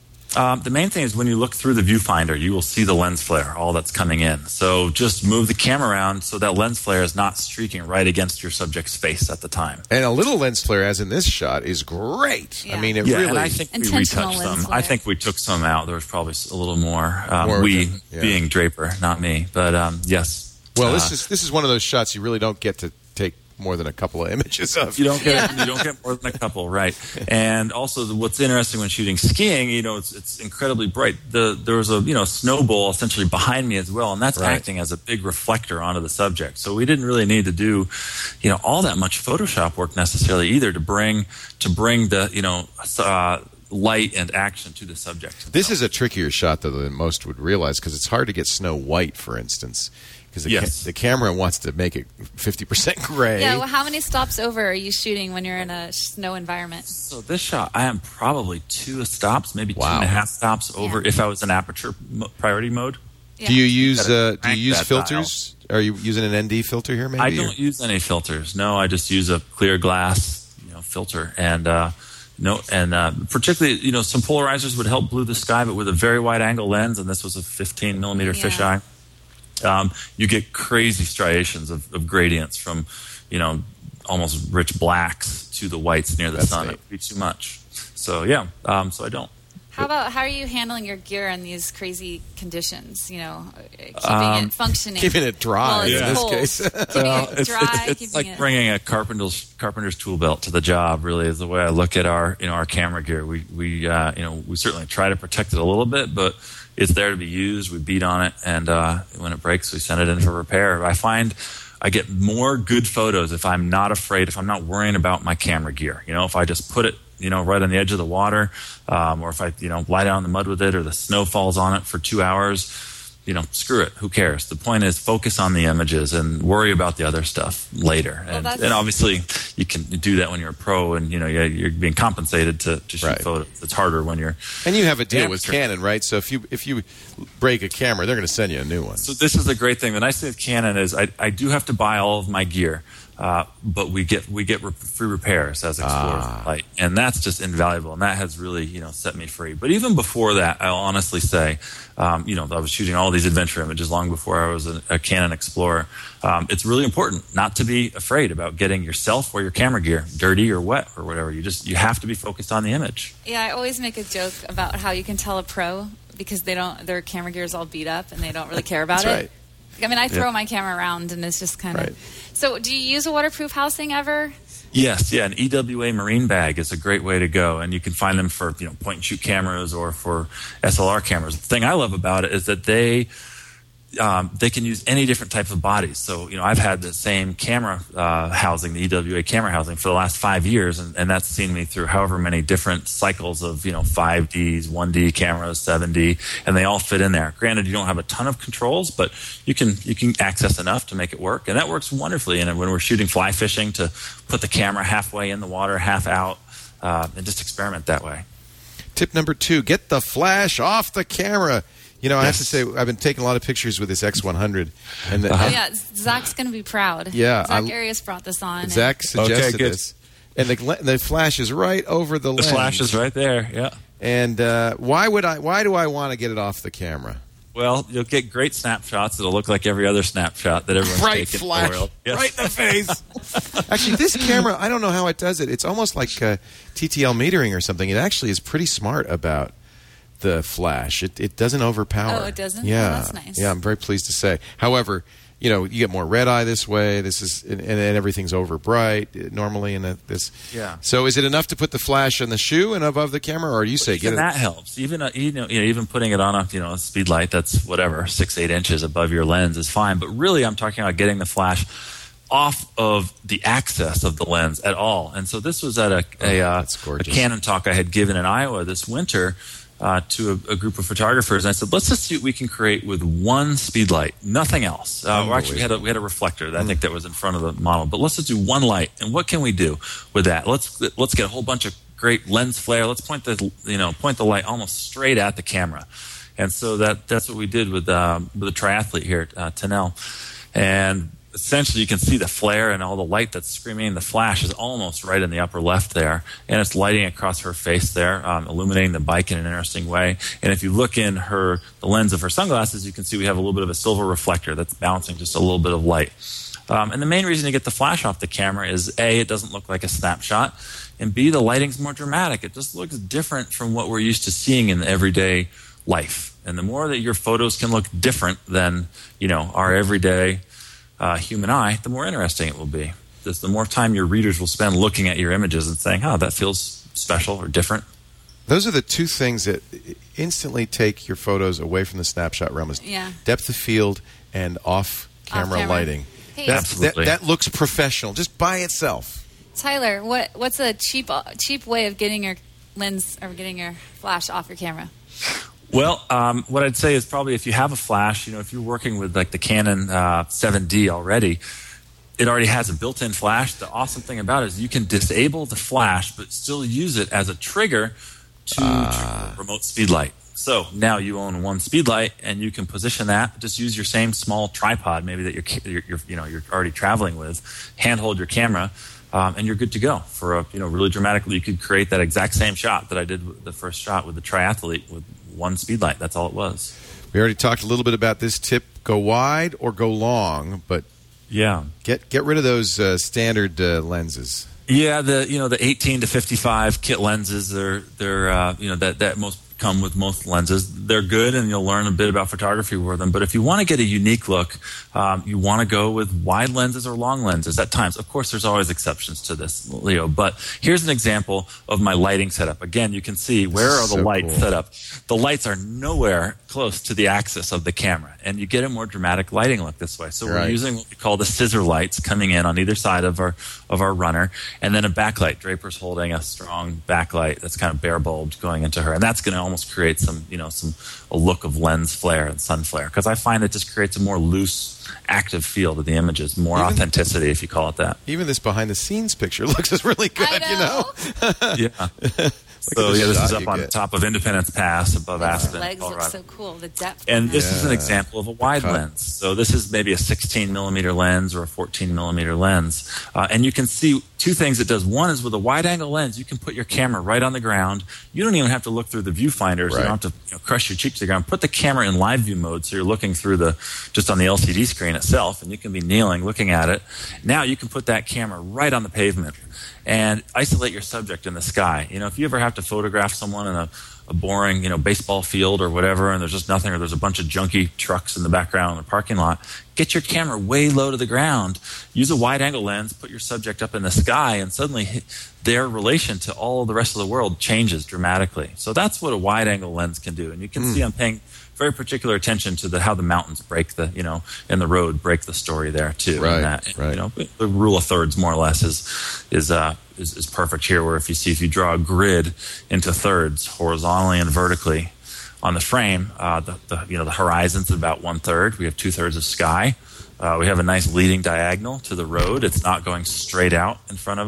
Um, the main thing is when you look through the viewfinder, you will see the lens flare, all that's coming in. So just move the camera around so that lens flare is not streaking right against your subject's face at the time. And a little lens flare, as in this shot, is great. Yeah. I mean, it yeah, really... and I think we Intentional retouched lens them. flare. I think we took some out. There was probably a little more. Um, More we, than- yeah. being Draper, not me. But um, yes. Well, Uh, this is this is one of those shots you really don't get to take more than a couple of images of. You don't get you don't get more than a couple, right? And also, the, what's interesting when shooting skiing, you know, it's it's incredibly bright. The there was a you know snow bowl essentially behind me as well, and that's Right. acting as a big reflector onto the subject. So we didn't really need to do, you know, all that much Photoshop work necessarily either to bring to bring the you know uh, light and action to the subject. This is a trickier shot, though, than most would realize, because it's hard to get snow white, for instance. Because the, Yes. ca- the camera wants to make it fifty percent gray. Yeah, well, how many stops over are you shooting when you're in a snow environment? So this shot, I am probably two stops, maybe two Wow. and a half stops over Yeah. if I was in aperture mo- priority mode. Do you use gotta uh, do you crank use that filters? Are you using an N D filter here? Maybe I or- don't use any filters. No, I just use a clear glass, you know, filter, and uh, no, and uh, particularly, you know, some polarizers would help blue the sky, but with a very wide angle lens, and this was a fifteen millimeter Yeah. fisheye, um, you get crazy striations of, of gradients from, you know, almost rich blacks to the whites near the That's sun. neat. It would be too much. So yeah, um, so I don't. How about how are you handling your gear in these crazy conditions? You know, keeping Um, it functioning, keeping it dry Well, it's in this cold. case. Keeping Well, it it's, dry, it's, it's keeping like it. bringing a carpenter's carpenter's tool belt to the job. Really, is the way I look at our you know our camera gear. We we uh, you know we certainly try to protect it a little bit, but it's there to be used. We beat on it, and uh, when it breaks, we send it in for repair. I find I get more good photos if I'm not afraid, if I'm not worrying about my camera gear. You know, if I just put it you know right on the edge of the water, um, or if I you know lie down in the mud with it, or the snow falls on it for two hours. You know, screw it. Who cares? The point is focus on the images and worry about the other stuff later. Well, and, that's- and obviously, you can do that when you're a pro, and you know you're you're being compensated to, to shoot Right. photos. It's harder when you're. And you have a deal with Amateur. Canon, right? So if you if you break a camera, they're going to send you a new one. So this is a great thing. The nice thing with Canon is I, I do have to buy all of my gear, uh, but we get we get re- free repairs as Explorers Ah. Light, and that's just invaluable. And that has really you know set me free. But even before that, I'll honestly say, um, you know, I was shooting all these adventure images long before I was a, a Canon Explorer. Um, it's really important not to be afraid about getting yourself or your camera gear dirty or wet or whatever. You just you have to be focused on the image. Yeah, I always make a joke about how you can tell a pro because they don't their camera gear is all beat up and they don't really care about That's it. right. I mean, I throw Yeah. my camera around and it's just kind of. Right. So, do you use a waterproof housing ever? Yes, yeah, an E W A marine bag is a great way to go, and you can find them for you know point and shoot cameras or for S L R cameras. The thing I love about it is that they um, they can use any different type of bodies. So you know I've had the same camera uh, housing, the E W A camera housing, for the last five years, and, and that's seen me through however many different cycles of you know five Ds, one D cameras, seven D, and they all fit in there. Granted, you don't have a ton of controls, but you can you can access enough to make it work, and that works wonderfully. And when we're shooting fly fishing, to put the camera halfway in the water, half out, uh, and just experiment that way. Tip number two, get the flash off the camera. You know, I Yes. have to say, I've been taking a lot of pictures with this X one hundred. And the, Oh, and yeah, Zach's going to be proud. Yeah, Zach I- Arias brought this on. and- Zach suggested Okay, good. this. And the, gla- the flash is right over the, The lens. flash is right there. Yeah. And uh, why would I? Why do I want to get it off the camera? Well, you'll get great snapshots. It'll look like every other snapshot that everyone's Bright taken flash, in the world. Yes. right in the face. Actually, this camera, I don't know how it does it. It's almost like uh, T T L metering or something. It actually is pretty smart about the flash. It, it doesn't overpower. Oh, it doesn't? Yeah, Oh, that's nice. Yeah, I'm very pleased to say. However, you know, you get more red eye this way. This is and, and everything's over bright uh, normally in a, this. Yeah. So is it enough to put the flash on the shoe and above the camera, or you say Even get it? that helps. Even uh, you know, you know, even putting it on a you know a speed light that's whatever six eight inches above your lens is fine. But really, I'm talking about getting the flash off of the axis of the lens at all. And so this was at a a, Oh, uh, that's a gorgeous. Canon talk I had given in Iowa this winter. Uh, to a, a group of photographers, and I said, "Let's just see what we can create with one speed light, nothing else." Uh, or actually, we had a we had a reflector that I think that was in front of the model, but let's just do one light. And what can we do with that? Let's let's get a whole bunch of great lens flare. Let's point the you know point the light almost straight at the camera, and so that that's what we did with um, with the triathlete here at uh, Tenel, and essentially you can see the flare and all the light that's screaming. The flash is almost right in the upper left there, and it's lighting across her face there, um, illuminating the bike in an interesting way. And if you look in her the lens of her sunglasses, you can see we have a little bit of a silver reflector that's bouncing just a little bit of light. Um, and the main reason to get the flash off the camera is A, it doesn't look like a snapshot, and B, the lighting's more dramatic. It just looks different from what we're used to seeing in everyday life. And the more that your photos can look different than, you know, our everyday Uh, human eye, the more interesting it will be. Just the more time your readers will spend looking at your images and saying, oh, that feels special or different. Those are the two things that instantly take your photos away from the snapshot realm: is Yeah. depth of field and off-camera Off-camera. lighting. Hey. That, Absolutely. that, that looks professional just by itself. Tyler, what what's a cheap cheap way of getting your lens or getting your flash off your camera? Well, um, what I'd say is probably if you have a flash, you know, if you're working with like the Canon uh, seven D already, it already has a built-in flash. The awesome thing about it is you can disable the flash but still use it as a trigger to Ah. trigger a remote speed light. So now you own one speed light, and you can position that. Just use your same small tripod, maybe that you're, you're, you're you know you're already traveling with. Handhold your camera, um, and you're good to go for a you know really dramatically. You could create that exact same shot that I did with the first shot with the triathlete with one speed light. That's all it was. We already talked a little bit about this tip: go wide or go long, but Yeah. get get rid of those uh, standard uh, lenses. Yeah, the you know the eighteen to fifty-five kit lenses, they're they're uh, you know that that most come with most lenses. They're good, and you'll learn a bit about photography with them. But if you want to get a unique look, um, you want to go with wide lenses or long lenses at times. Of course, there's always exceptions to this, Leo. But here's an example of my lighting setup. Again, you can see where are the So lights cool. set up. The lights are nowhere close to the axis of the camera, and you get a more dramatic lighting look this way. So Right. we're using what we call the scissor lights coming in on either side of our of our runner, and then a backlight. Draper's holding a strong backlight that's kind of bare bulbed going into her, and that's going to almost create some you know some a look of lens flare and sun flare, because I find it just creates a more loose, active feel to the images, more Even- authenticity, if you call it that. Even this behind-the-scenes picture looks really good. I You know. Yeah. So this yeah, this shot is up you on get. top of Independence Pass above His Aspen, legs look Colorado. so cool. The depth. And this is an Yeah. example of a wide cut. lens. So this is maybe a sixteen millimeter lens or a fourteen millimeter lens. Uh, and you can see two things it does. One is with a wide angle lens, you can put your camera right on the ground. You don't even have to look through the viewfinders. Right. You don't have to you know, crush your cheek to the ground. Put the camera in live view mode, so you're looking through the just on the L C D screen itself, and you can be kneeling, looking at it. Now you can put that camera right on the pavement and isolate your subject in the sky. You know, if you ever have to photograph someone in a, a boring, you know, baseball field or whatever, and there's just nothing, or there's a bunch of junky trucks in the background in the parking lot, get your camera way low to the ground, use a wide-angle lens, put your subject up in the sky, and suddenly their relation to all the rest of the world changes dramatically. So that's what a wide-angle lens can do. And you can Mm. see I'm paying very particular attention to the, how the mountains break the, you know, and the road break the story there too. Right, and that, right. You know, the rule of thirds more or less is is uh is, is perfect here. Where if you see if you draw a grid into thirds horizontally and vertically on the frame, uh, the, the you know the horizon's about one third. We have two thirds of sky. Uh, we have a nice leading diagonal to the road. It's not going straight out in front of us.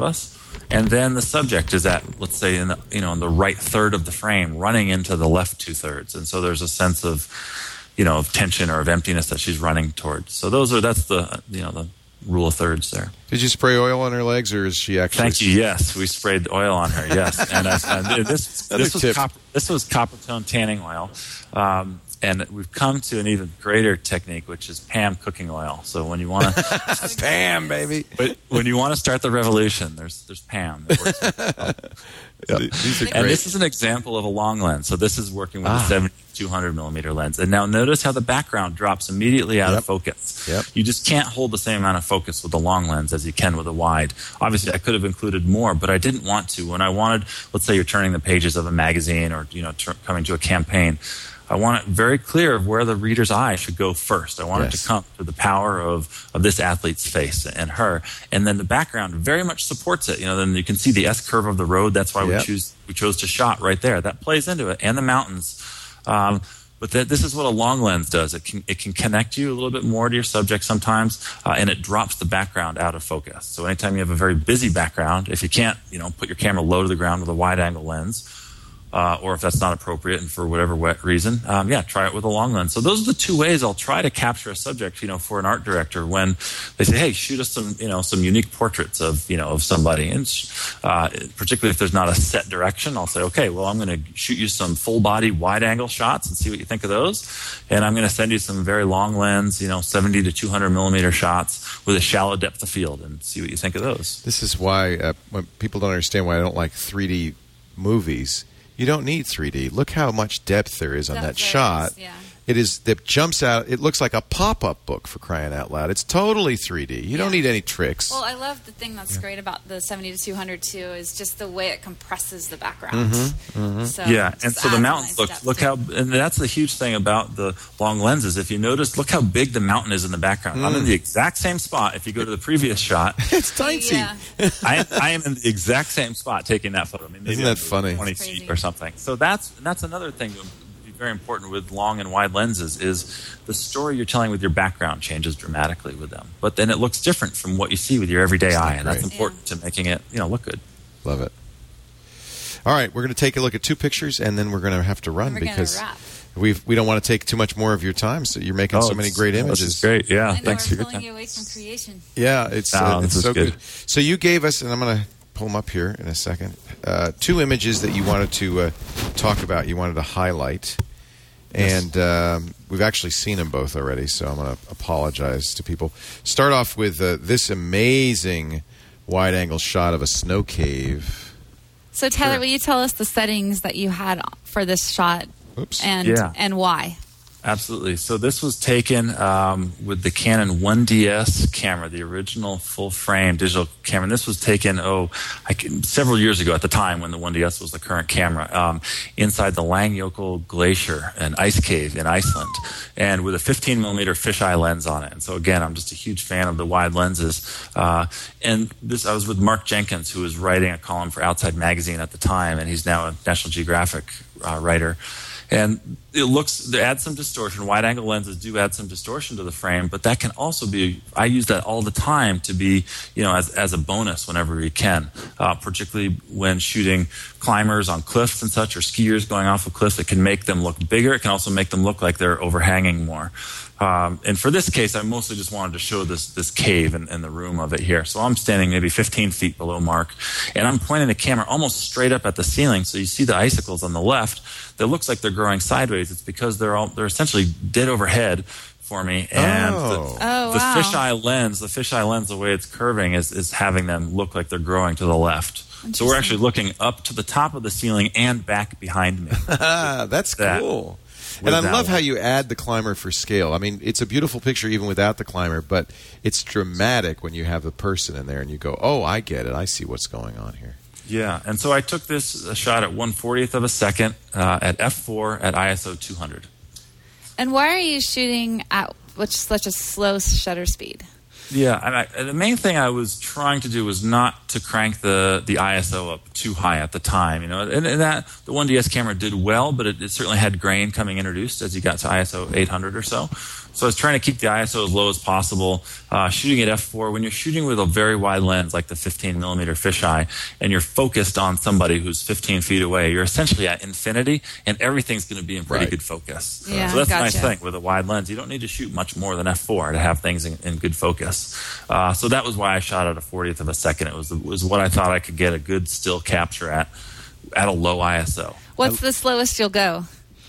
and then the subject is at, let's say, in the, you know, in the right third of the frame, running into the left two thirds, and so there's a sense of, you know, of tension or of emptiness that she's running towards. So those are that's the you know the rule of thirds there. Did you spray oil on her legs, or is she actually? Thank you. Yes, we sprayed oil on her. Yes, and, I, and this this was copper, this was copper tone tanning oil. Um, And we've come to an even greater technique, which is Pam cooking oil. So when you want to, Pam, baby. But when you want to start the revolution, there's there's Pam. That works with well. Yep. These are great. And this is an example of a long lens. So this is working with ah. a seventy to two hundred millimeter lens. And now notice how the background drops immediately out yep. of focus. Yep. You just can't hold the same amount of focus with a long lens as you can with a wide. Obviously, I could have included more, but I didn't want to. When I wanted, let's say you're turning the pages of a magazine or you know ter- coming to a campaign, I want it very clear of where the reader's eye should go first. I want yes. it to come to the power of, of this athlete's face and her. And then the background very much supports it. You know, then you can see the S-curve of the road. That's why yep. we choose we chose to shot right there. That plays into it. And the mountains. Um, but th- this is what a long lens does. It can it can connect you a little bit more to your subject sometimes, uh, and it drops the background out of focus. So anytime you have a very busy background, if you can't, you know, put your camera low to the ground with a wide-angle lens, Uh, or if that's not appropriate and for whatever reason, um, yeah, try it with a long lens. So those are the two ways I'll try to capture a subject, you know, for an art director when they say, hey, shoot us some, you know, some unique portraits of, you know, of somebody. And uh, particularly if there's not a set direction, I'll say, okay, well, I'm going to shoot you some full body wide angle shots and see what you think of those. And I'm going to send you some very long lens, you know, seventy to two hundred millimeter shots with a shallow depth of field and see what you think of those. This is why uh, when people don't understand why I don't like three D movies. You don't need three D. Look how much depth there is on Depth that there shot. is, yeah. It is that jumps out. It looks like a pop-up book, for crying out loud. It's totally three D. You yeah. don't need any tricks. Well, I love the thing that's yeah. great about the seventy to two hundred too is just the way it compresses the background. Mm-hmm. Mm-hmm. So yeah, and so the mountains nice look look how, and that's the huge thing about the long lenses. If you notice, look how big the mountain is in the background. Mm. I'm in the exact same spot. If you go to the previous shot, it's tiny. Yeah. I, I am in the exact same spot taking that photo. I mean, maybe Isn't that funny? twenty feet or something. So that's that's another thing. Very important with long and wide lenses is the story you're telling with your background changes dramatically with them. But then it looks different from what you see with your everyday eye, and that's important yeah. to making it, you know, look good. Love it. All right, we're going to take a look at two pictures, and then we're going to have to run because we we don't want to take too much more of your time. So you're making oh, so many great images. This is great, yeah. And thanks for we're your time. pulling you away from creation. Yeah, it's, oh, uh, it's so good. good. So you gave us, and I'm going to pull them up here in a second, uh, two images that you wanted to uh, talk about. You wanted to highlight. And um, we've actually seen them both already, so I'm going to apologize to people. Start off with uh, this amazing wide-angle shot of a snow cave. So, Tyler, sure. will you tell us the settings that you had for this shot Oops. and yeah. and why? Absolutely. So this was taken um, with the Canon one D S camera, the original full-frame digital camera. And this was taken, oh, I can, several years ago at the time when the one D S was the current camera, um, inside the Langjökull Glacier, an ice cave in Iceland, and with a fifteen millimeter fisheye lens on it. And so, again, I'm just a huge fan of the wide lenses. Uh, and this, I was with Mark Jenkins, who was writing a column for Outside Magazine at the time, and he's now a National Geographic uh, writer. And it looks, it adds some distortion. Wide-angle lenses do add some distortion to the frame, but that can also be, I use that all the time to be, you know, as, as a bonus whenever we can, uh, particularly when shooting climbers on cliffs and such, or skiers going off a cliff. It can make them look bigger. It can also make them look like they're overhanging more. Um, and for this case, I mostly just wanted to show this this cave and, and the room of it here. So I'm standing maybe fifteen feet below Mark, and I'm pointing the camera almost straight up at the ceiling. So you see the icicles on the left that looks like they're growing sideways. It's because they're all they're essentially dead overhead for me. And oh. the, oh, the wow. fisheye lens, the fisheye lens, the way it's curving is, is having them look like they're growing to the left. So we're actually looking up to the top of the ceiling and back behind me. That's that. cool. And I love how you add the climber for scale. I mean, it's a beautiful picture even without the climber, but it's dramatic when you have the person in there and you go, oh, I get it. I see what's going on here. Yeah, and so I took this uh, shot at one fortieth of a second uh, at f four at I S O two hundred. And why are you shooting at which such a slow shutter speed? Yeah, and, I, and the main thing I was trying to do was not to crank the, the I S O up too high at the time. You know, and, and that the one D S camera did well, but it, it certainly had grain coming introduced as you got to I S O eight hundred or so. So I was trying to keep the I S O as low as possible. Uh, shooting at f four, when you're shooting with a very wide lens like the fifteen millimeter fisheye, and you're focused on somebody who's fifteen feet away, you're essentially at infinity, and everything's going to be in pretty Right. good focus. Yeah, so that's gotcha. the nice thing with a wide lens. You don't need to shoot much more than f four to have things in, in good focus. Uh, so that was why I shot at a fortieth of a second. It was, it was what I thought I could get a good still capture at at a low I S O. What's the slowest you'll go?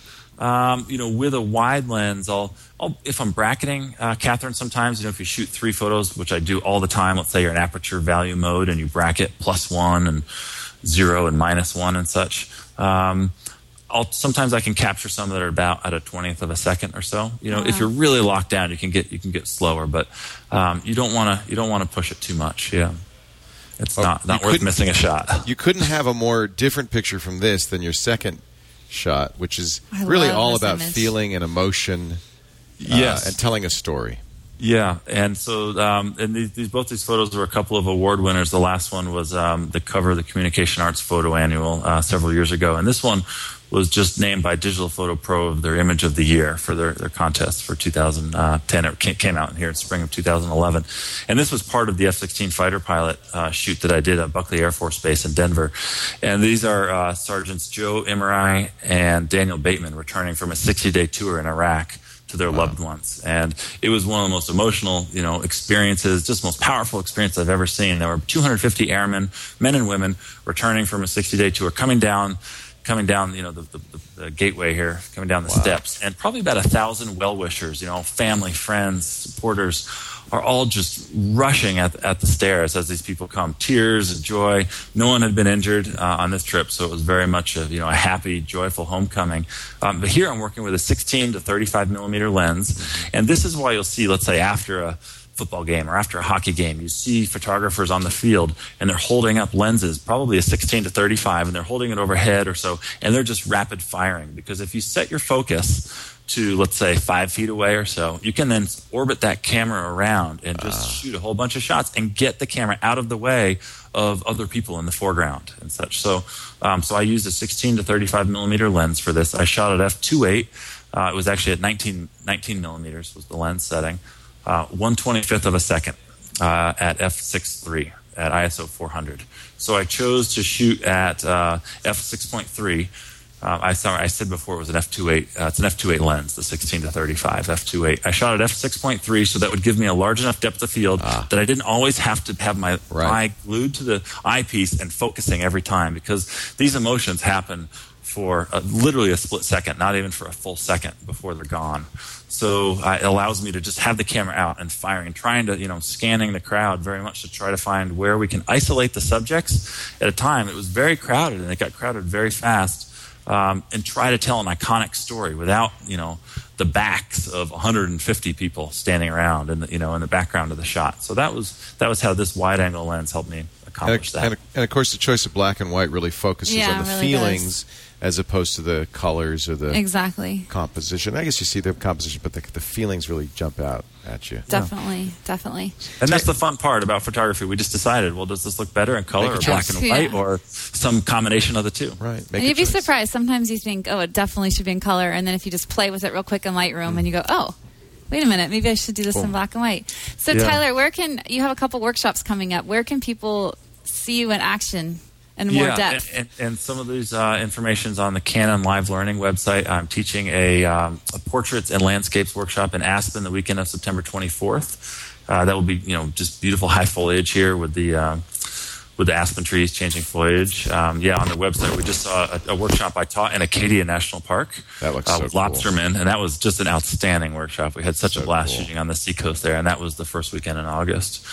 Um, you know, with a wide lens, I'll, I'll if I'm bracketing, uh, Catherine, sometimes, you know, if you shoot three photos, which I do all the time, let's say you're in aperture value mode and you bracket plus one and zero and minus one and such. Um, I'll, sometimes I can capture some that are about at a twentieth of a second or so. You know, Uh-huh. if you're really locked down, you can get you can get slower, but um, you don't want to you don't want to push it too much. Yeah, it's Oh, not not you worth couldn't- missing a shot. You couldn't have a more different picture from this than your second shot, which is I really love all this about image. feeling and emotion, uh, Yes. and telling a story. Yeah, and so um, and these, these both these photos were a couple of award winners. The last one was um, the cover of the Communication Arts Photo Annual uh, several years ago, and this one was just named by Digital Photo Pro of their Image of the Year for their, their contest for two thousand ten. It came, came out here in spring of two thousand eleven, and this was part of the F sixteen fighter pilot uh, shoot that I did at Buckley Air Force Base in Denver. And these are uh, Sergeants Joe Imrai and Daniel Bateman returning from a sixty-day tour in Iraq to their loved ones. And it was one of the most emotional, you know, experiences, just most powerful experience I've ever seen. There were two hundred fifty airmen, men and women, returning from a sixty-day tour, coming down, coming down, you know, the, the, the gateway here, coming down the steps, and probably about a thousand well-wishers, you know, family, friends, supporters, are all just rushing at, at the stairs as these people come. Tears and joy. No one had been injured uh, on this trip, so it was very much a, you know, a happy, joyful homecoming. Um, but here I'm working with a sixteen to thirty-five millimeter lens, and this is why you'll see, let's say, after a football game or after a hockey game, you see photographers on the field and they're holding up lenses, probably a sixteen to thirty-five, and they're holding it overhead or so, and they're just rapid firing. Because if you set your focus to, let's say, five feet away or so, you can then orbit that camera around and just uh. shoot a whole bunch of shots and get the camera out of the way of other people in the foreground and such. So, um, so I used a sixteen to thirty-five millimeter lens for this. I shot at f two point eight. Uh, it was actually at nineteen, nineteen millimeters was the lens setting. Uh, one twenty-fifth of a second uh, at f six point three at I S O four hundred. So I chose to shoot at uh, f six point three. Uh, I sorry, I said before it was an f two point eight. Uh, it's an f two point eight lens, the sixteen to thirty-five f two point eight. I shot at f six point three, so that would give me a large enough depth of field ah. that I didn't always have to have my right. eye glued to the eyepiece and focusing every time, because these emotions happen for uh, literally a split second, not even for a full second before they're gone. So uh, it allows me to just have the camera out and firing and trying to, you know, scanning the crowd very much to try to find where we can isolate the subjects. At a time, it was very crowded, and it got crowded very fast, um, and try to tell an iconic story without, you know, the backs of one hundred fifty people standing around and, you know, in the background of the shot. So that was that was how this wide-angle lens helped me accomplish and, that. And, and, of course, the choice of black and white really focuses yeah, on the really feelings does. as opposed to the colors or the exactly composition. I guess you see the composition, but the, the feelings really jump out at you. Definitely, yeah. definitely. And that's the fun part about photography. We just decided, well, does this look better in color or black and white yeah. or some combination of the two? Right. Make and you'd be surprised. Sometimes you think, oh, it definitely should be in color, and then if you just play with it real quick in Lightroom, mm. and you go, oh, wait a minute, maybe I should do this cool. in black and white. So, yeah. Tyler, where can you have a couple workshops coming up? Where can people see you in action and more yeah, depth? And, and, and some of these uh, information's on the Canon Live Learning website. I'm teaching a, um, a portraits and landscapes workshop in Aspen the weekend of September twenty-fourth. Uh, that will be, you know, just beautiful high foliage here with the uh, with the aspen trees changing foliage. Um, yeah, on the website we just saw a, a workshop I taught in Acadia National Park. That looks uh, so with cool. lobstermen, and that was just an outstanding workshop. We had such so a blast cool. shooting on the seacoast there, and that was the first weekend in August.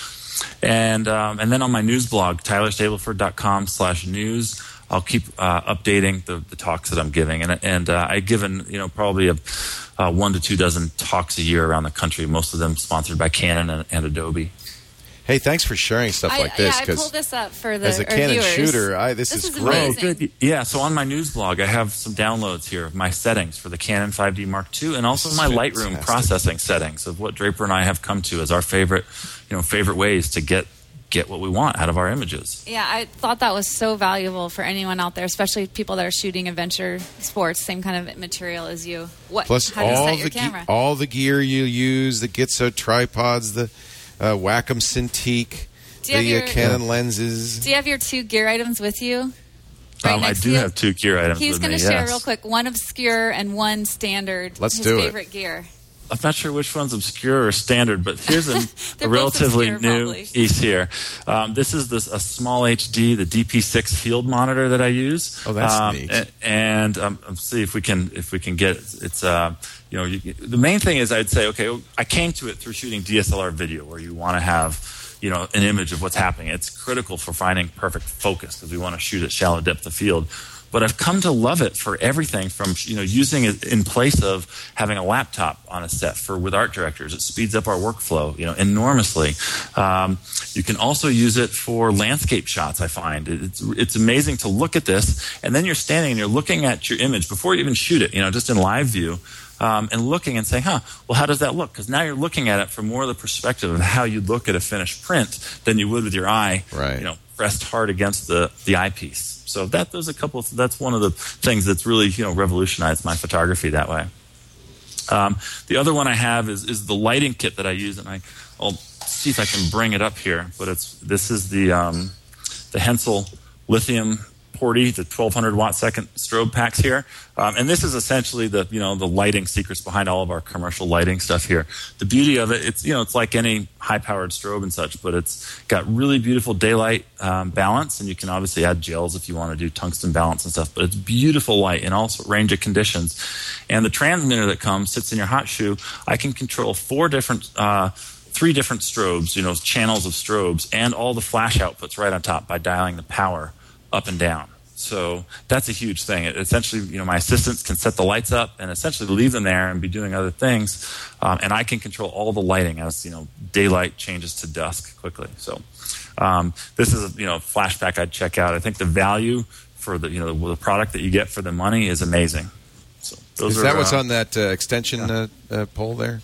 And um, and then on my news blog, tyler stableford dot com slash news, I'll keep uh, updating the, the talks that I'm giving. And and uh, I've given, you know, probably a uh, one to two dozen talks a year around the country, most of them sponsored by Canon and, and Adobe. Hey, thanks for sharing stuff I, like this. Yeah, I pulled this up for the as a Canon viewers. shooter, I, this, this is, is great. Oh, good. Yeah, so on my news blog, I have some downloads here of my settings for the Canon five D Mark two, and also my fantastic. Lightroom processing settings of what Draper and I have come to as our favorite, you know, favorite ways to get get what we want out of our images. Yeah, I thought that was so valuable for anyone out there, especially people that are shooting adventure sports, same kind of material as you. What? Plus how do you all set your the camera? ge- all the gear you use, the Gitzo tripods, the uh, Wacom Cintiq, Do you the have uh, your- Canon lenses. Do you have your two gear items with you? Right Um, I next do to you? have two gear items He's with going me, to share yes. real quick one obscure and one standard. Let's his do it. favorite gear. I'm not sure which one's obscure or standard, but here's a, They're a both relatively obscure, new probably. piece here. Um, this is this a small H D, the D P six field monitor that I use. Oh, that's um, neat. And, and um, let's see if we can if we can get it. It's uh, you know you, the main thing is I'd say okay, I came to it through shooting D S L R video where you want to have you know an image of what's happening. It's critical for finding perfect focus because we want to shoot at shallow depth of field. But I've come to love it for everything from you know using it in place of having a laptop on a set for with art directors. It speeds up our workflow you know enormously. Um, you can also use it for landscape shots. I find it's it's amazing to look at this and then you're standing and you're looking at your image before you even shoot it. You know just in live view. Um, and looking and saying, huh, well, how does that look? Because now you're looking at it from more of the perspective of how you'd look at a finished print than you would with your eye, Right. you know, pressed hard against the, the eyepiece. So that there's a couple. Of, that's one of the things that's really you know revolutionized my photography that way. Um, the other one I have is is the lighting kit that I use, and I, I'll see if I can bring it up here. But it's this is the um, the Hensel lithium Porty, the twelve hundred watt second strobe packs here, um, and this is essentially the you know the lighting secrets behind all of our commercial lighting stuff here. The beauty of it, it's you know it's like any high powered strobe and such, but it's got really beautiful daylight um, balance, and you can obviously add gels if you want to do tungsten balance and stuff. But it's beautiful light in all range of conditions, and the transmitter that comes sits in your hot shoe. I can control four different. Uh, Three different strobes, you know, channels of strobes, and all the flash outputs right on top by dialing the power up and down. So that's a huge thing. It essentially, you know, my assistants can set the lights up and essentially leave them there and be doing other things, um, and I can control all the lighting as you know daylight changes to dusk quickly. So um, this is a you know flashback I'd check out. I think the value for the you know the, the product that you get for the money is amazing. So those Is are, that what's uh, on that uh, extension yeah. uh, uh, pole there?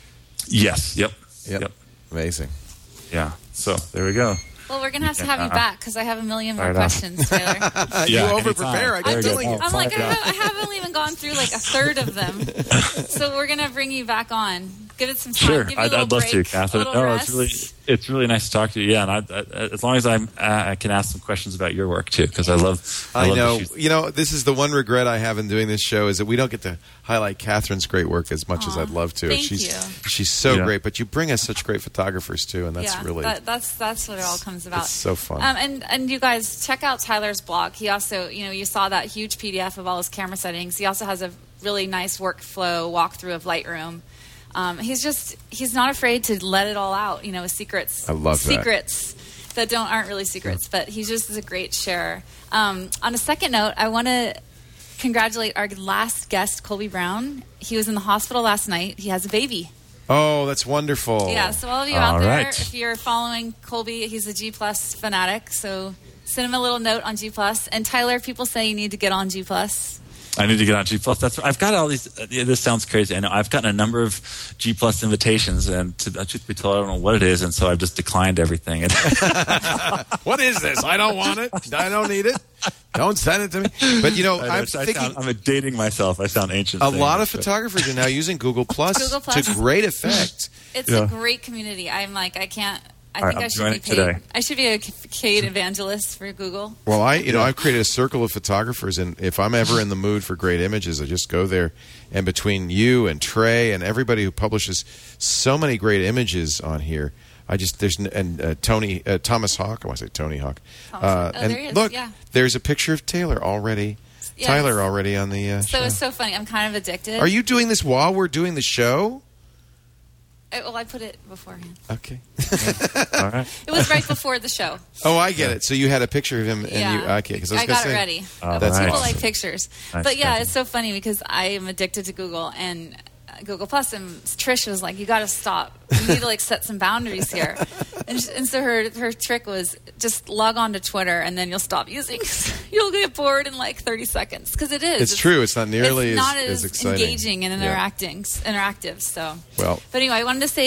Yes. Yep. Yep. Yep. Amazing. Yeah. So there we go. Well, we're going to have to have you Uh-uh. back because I have a million more Fair enough. questions, Taylor. you Yeah, over anytime. prepare. I Very can good. tell you. I'm like, I, ha- I haven't even gone through like a third of them. So we're going to bring you back on. Give it some time. Sure, Give you a I'd, little I'd love break, to, a Catherine. little No, rest. it's really it's really nice to talk to you. Yeah, and I, I, as long as I'm, uh, I can ask some questions about your work too, because I love. I, I love know. to shoot. You know, this is the one regret I have in doing this show is that we don't get to highlight Catherine's great work as much as Aw, I'd love to. thank she's you. she's so Yeah. great, but you bring us such great photographers too, and that's yeah, really that, that's that's what it all comes about. it's so fun. Um, and and you guys check out Tyler's blog. He also, you know, you saw that huge P D F of all his camera settings. He also has a really nice workflow walkthrough of Lightroom. Um, he's just he's not afraid to let it all out. You know, his secrets. I love that. secrets that don't aren't really secrets, but he just is a great sharer. Um, on a second note, I want to congratulate our last guest, Colby Brown. He was in the hospital last night. He has a baby. Oh, that's wonderful. Yeah, so all of you All out there, right. if you're following Colby, he's a G Plus fanatic, so send him a little note on G Plus. And Tyler, people say you need to get on G Plus. I need to get on G Plus. That's I've got all these. Uh, yeah, this sounds crazy. I know I've gotten a number of G Plus invitations, and to, uh, truth be told, I don't know what it is, and so I've just declined everything. What is this? I don't want it. I don't need it. Don't send it to me. But you know, I know, I'm I thinking sound, I'm dating myself. I sound ancient. a saying lot this, of but- photographers are now using Google Plus, Google Plus. to great effect. It's Yeah. a great community. I'm like, I can't. I All right, think I I'm should be joining paid. today. I should be a paid evangelist for Google. Well, I you know I've created a circle of photographers, and if I'm ever in the mood for great images, I just go there. And between you and Trey and everybody who publishes so many great images on here, I just there's n- and uh, Tony uh, Thomas Hawk. I want to say Tony Hawk. Thomas Uh, Hawk. Oh, and there he is, look, yeah. there's a picture of Taylor already. Yes. Tyler already on the uh, So show. it's so funny. I'm kind of addicted. Are you doing this while we're doing the show? I, well, I put it beforehand. Okay. All right. It was right before the show. Oh, I get it. So you had a picture of him, and Yeah. you okay? Because I, was I gonna got say, it ready. All That's right. People awesome. like pictures. Nice, But yeah, thank it's so funny because I am addicted to Google and uh, Google Plus, and Trish was like, "You got to stop. You need to like set some boundaries here." And, sh- and so her her trick was just log on to Twitter, and then you'll stop using. You'll get bored in like thirty seconds because it is. It's true. It's not nearly it's as, not as as exciting. engaging and Yeah. interacting, interactive. So, Well, but anyway, I wanted to say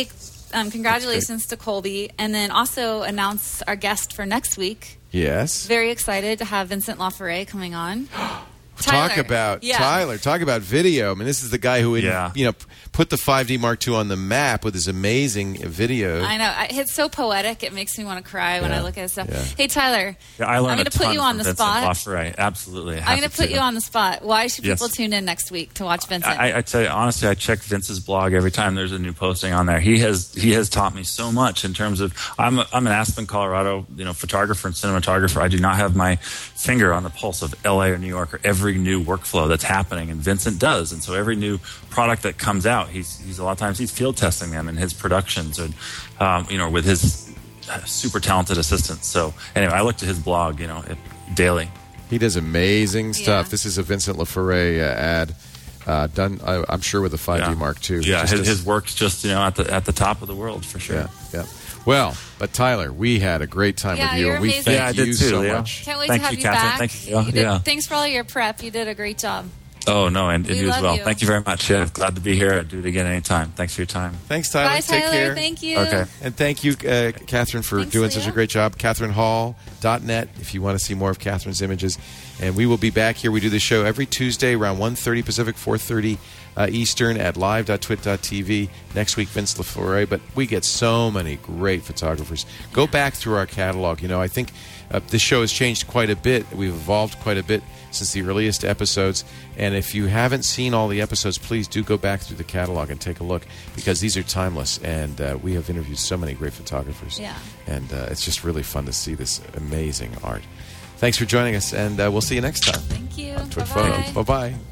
um, congratulations to Colby. And then also announce our guest for next week. Yes. Very excited to have Vincent LaForêt coming on. Talk Tyler. about Yeah. Tyler. Talk about video. I mean, this is the guy who, Yeah. you know, put the five D Mark two on the map with his amazing video. I know. I- It's so poetic. It makes me want to cry when Yeah. I look at his stuff. Yeah. Hey, Tyler. Yeah, I learned I'm going a to put ton you on from the Vincent spot. LaForêt. Absolutely. I'm going to put you on the spot. Why should Yes. people tune in next week to watch Vincent? I, I tell you honestly, I check Vince's blog every time there's a new posting on there. He has he has taught me so much in terms of I'm a, I'm an Aspen, Colorado, you know, photographer and cinematographer. I do not have my finger on the pulse of L A or New York or every new workflow that's happening, and Vincent does. And so every new product that comes out, he's he's a lot of times he's field testing them in his productions, and um, you know, with his super talented assistants. So anyway, I look to his blog, you know, daily. He does amazing stuff. Yeah. This is a Vincent LaForêt uh, ad uh, done, I, I'm sure, with a five D Yeah. Mark two. Yeah, Just his, as- his work's just, you know, at the at the top of the world for sure. Yeah, yeah. Well, but Tyler, we had a great time Yeah, with you, you're and we amazing. thank Yeah, I did you too, so Leo. much. Can't wait Thank to have you, you, Catherine. back. Thank you, Leo. did- Yeah. Thanks for all your prep. You did a great job. Oh, no, and, and We you as love well. you. Thank you very much. Yeah, glad to be here. I'd do it again anytime. Thanks for your time. Thanks, Tyler. Bye, Take Tyler. care. Thank you. Okay. And thank you, uh, Catherine, for Thanks, doing Leo. such a great job. Catherine Hall dot net if you want to see more of Catherine's images. And we will be back here. We do the show every Tuesday around one thirty Pacific, four thirty uh, Eastern at live dot twit dot t v. Next week, Vince LaForêt. But we get so many great photographers. Go back through our catalog. You know, I think uh, this show has changed quite a bit. We've evolved quite a bit since the earliest episodes. And if you haven't seen all the episodes, please do go back through the catalog and take a look, because these are timeless. And uh, we have interviewed so many great photographers. Yeah. And uh, it's just really fun to see this amazing art. Thanks for joining us, and uh, we'll see you next time. Thank you. Twit Bye-bye. Photo. Bye-bye.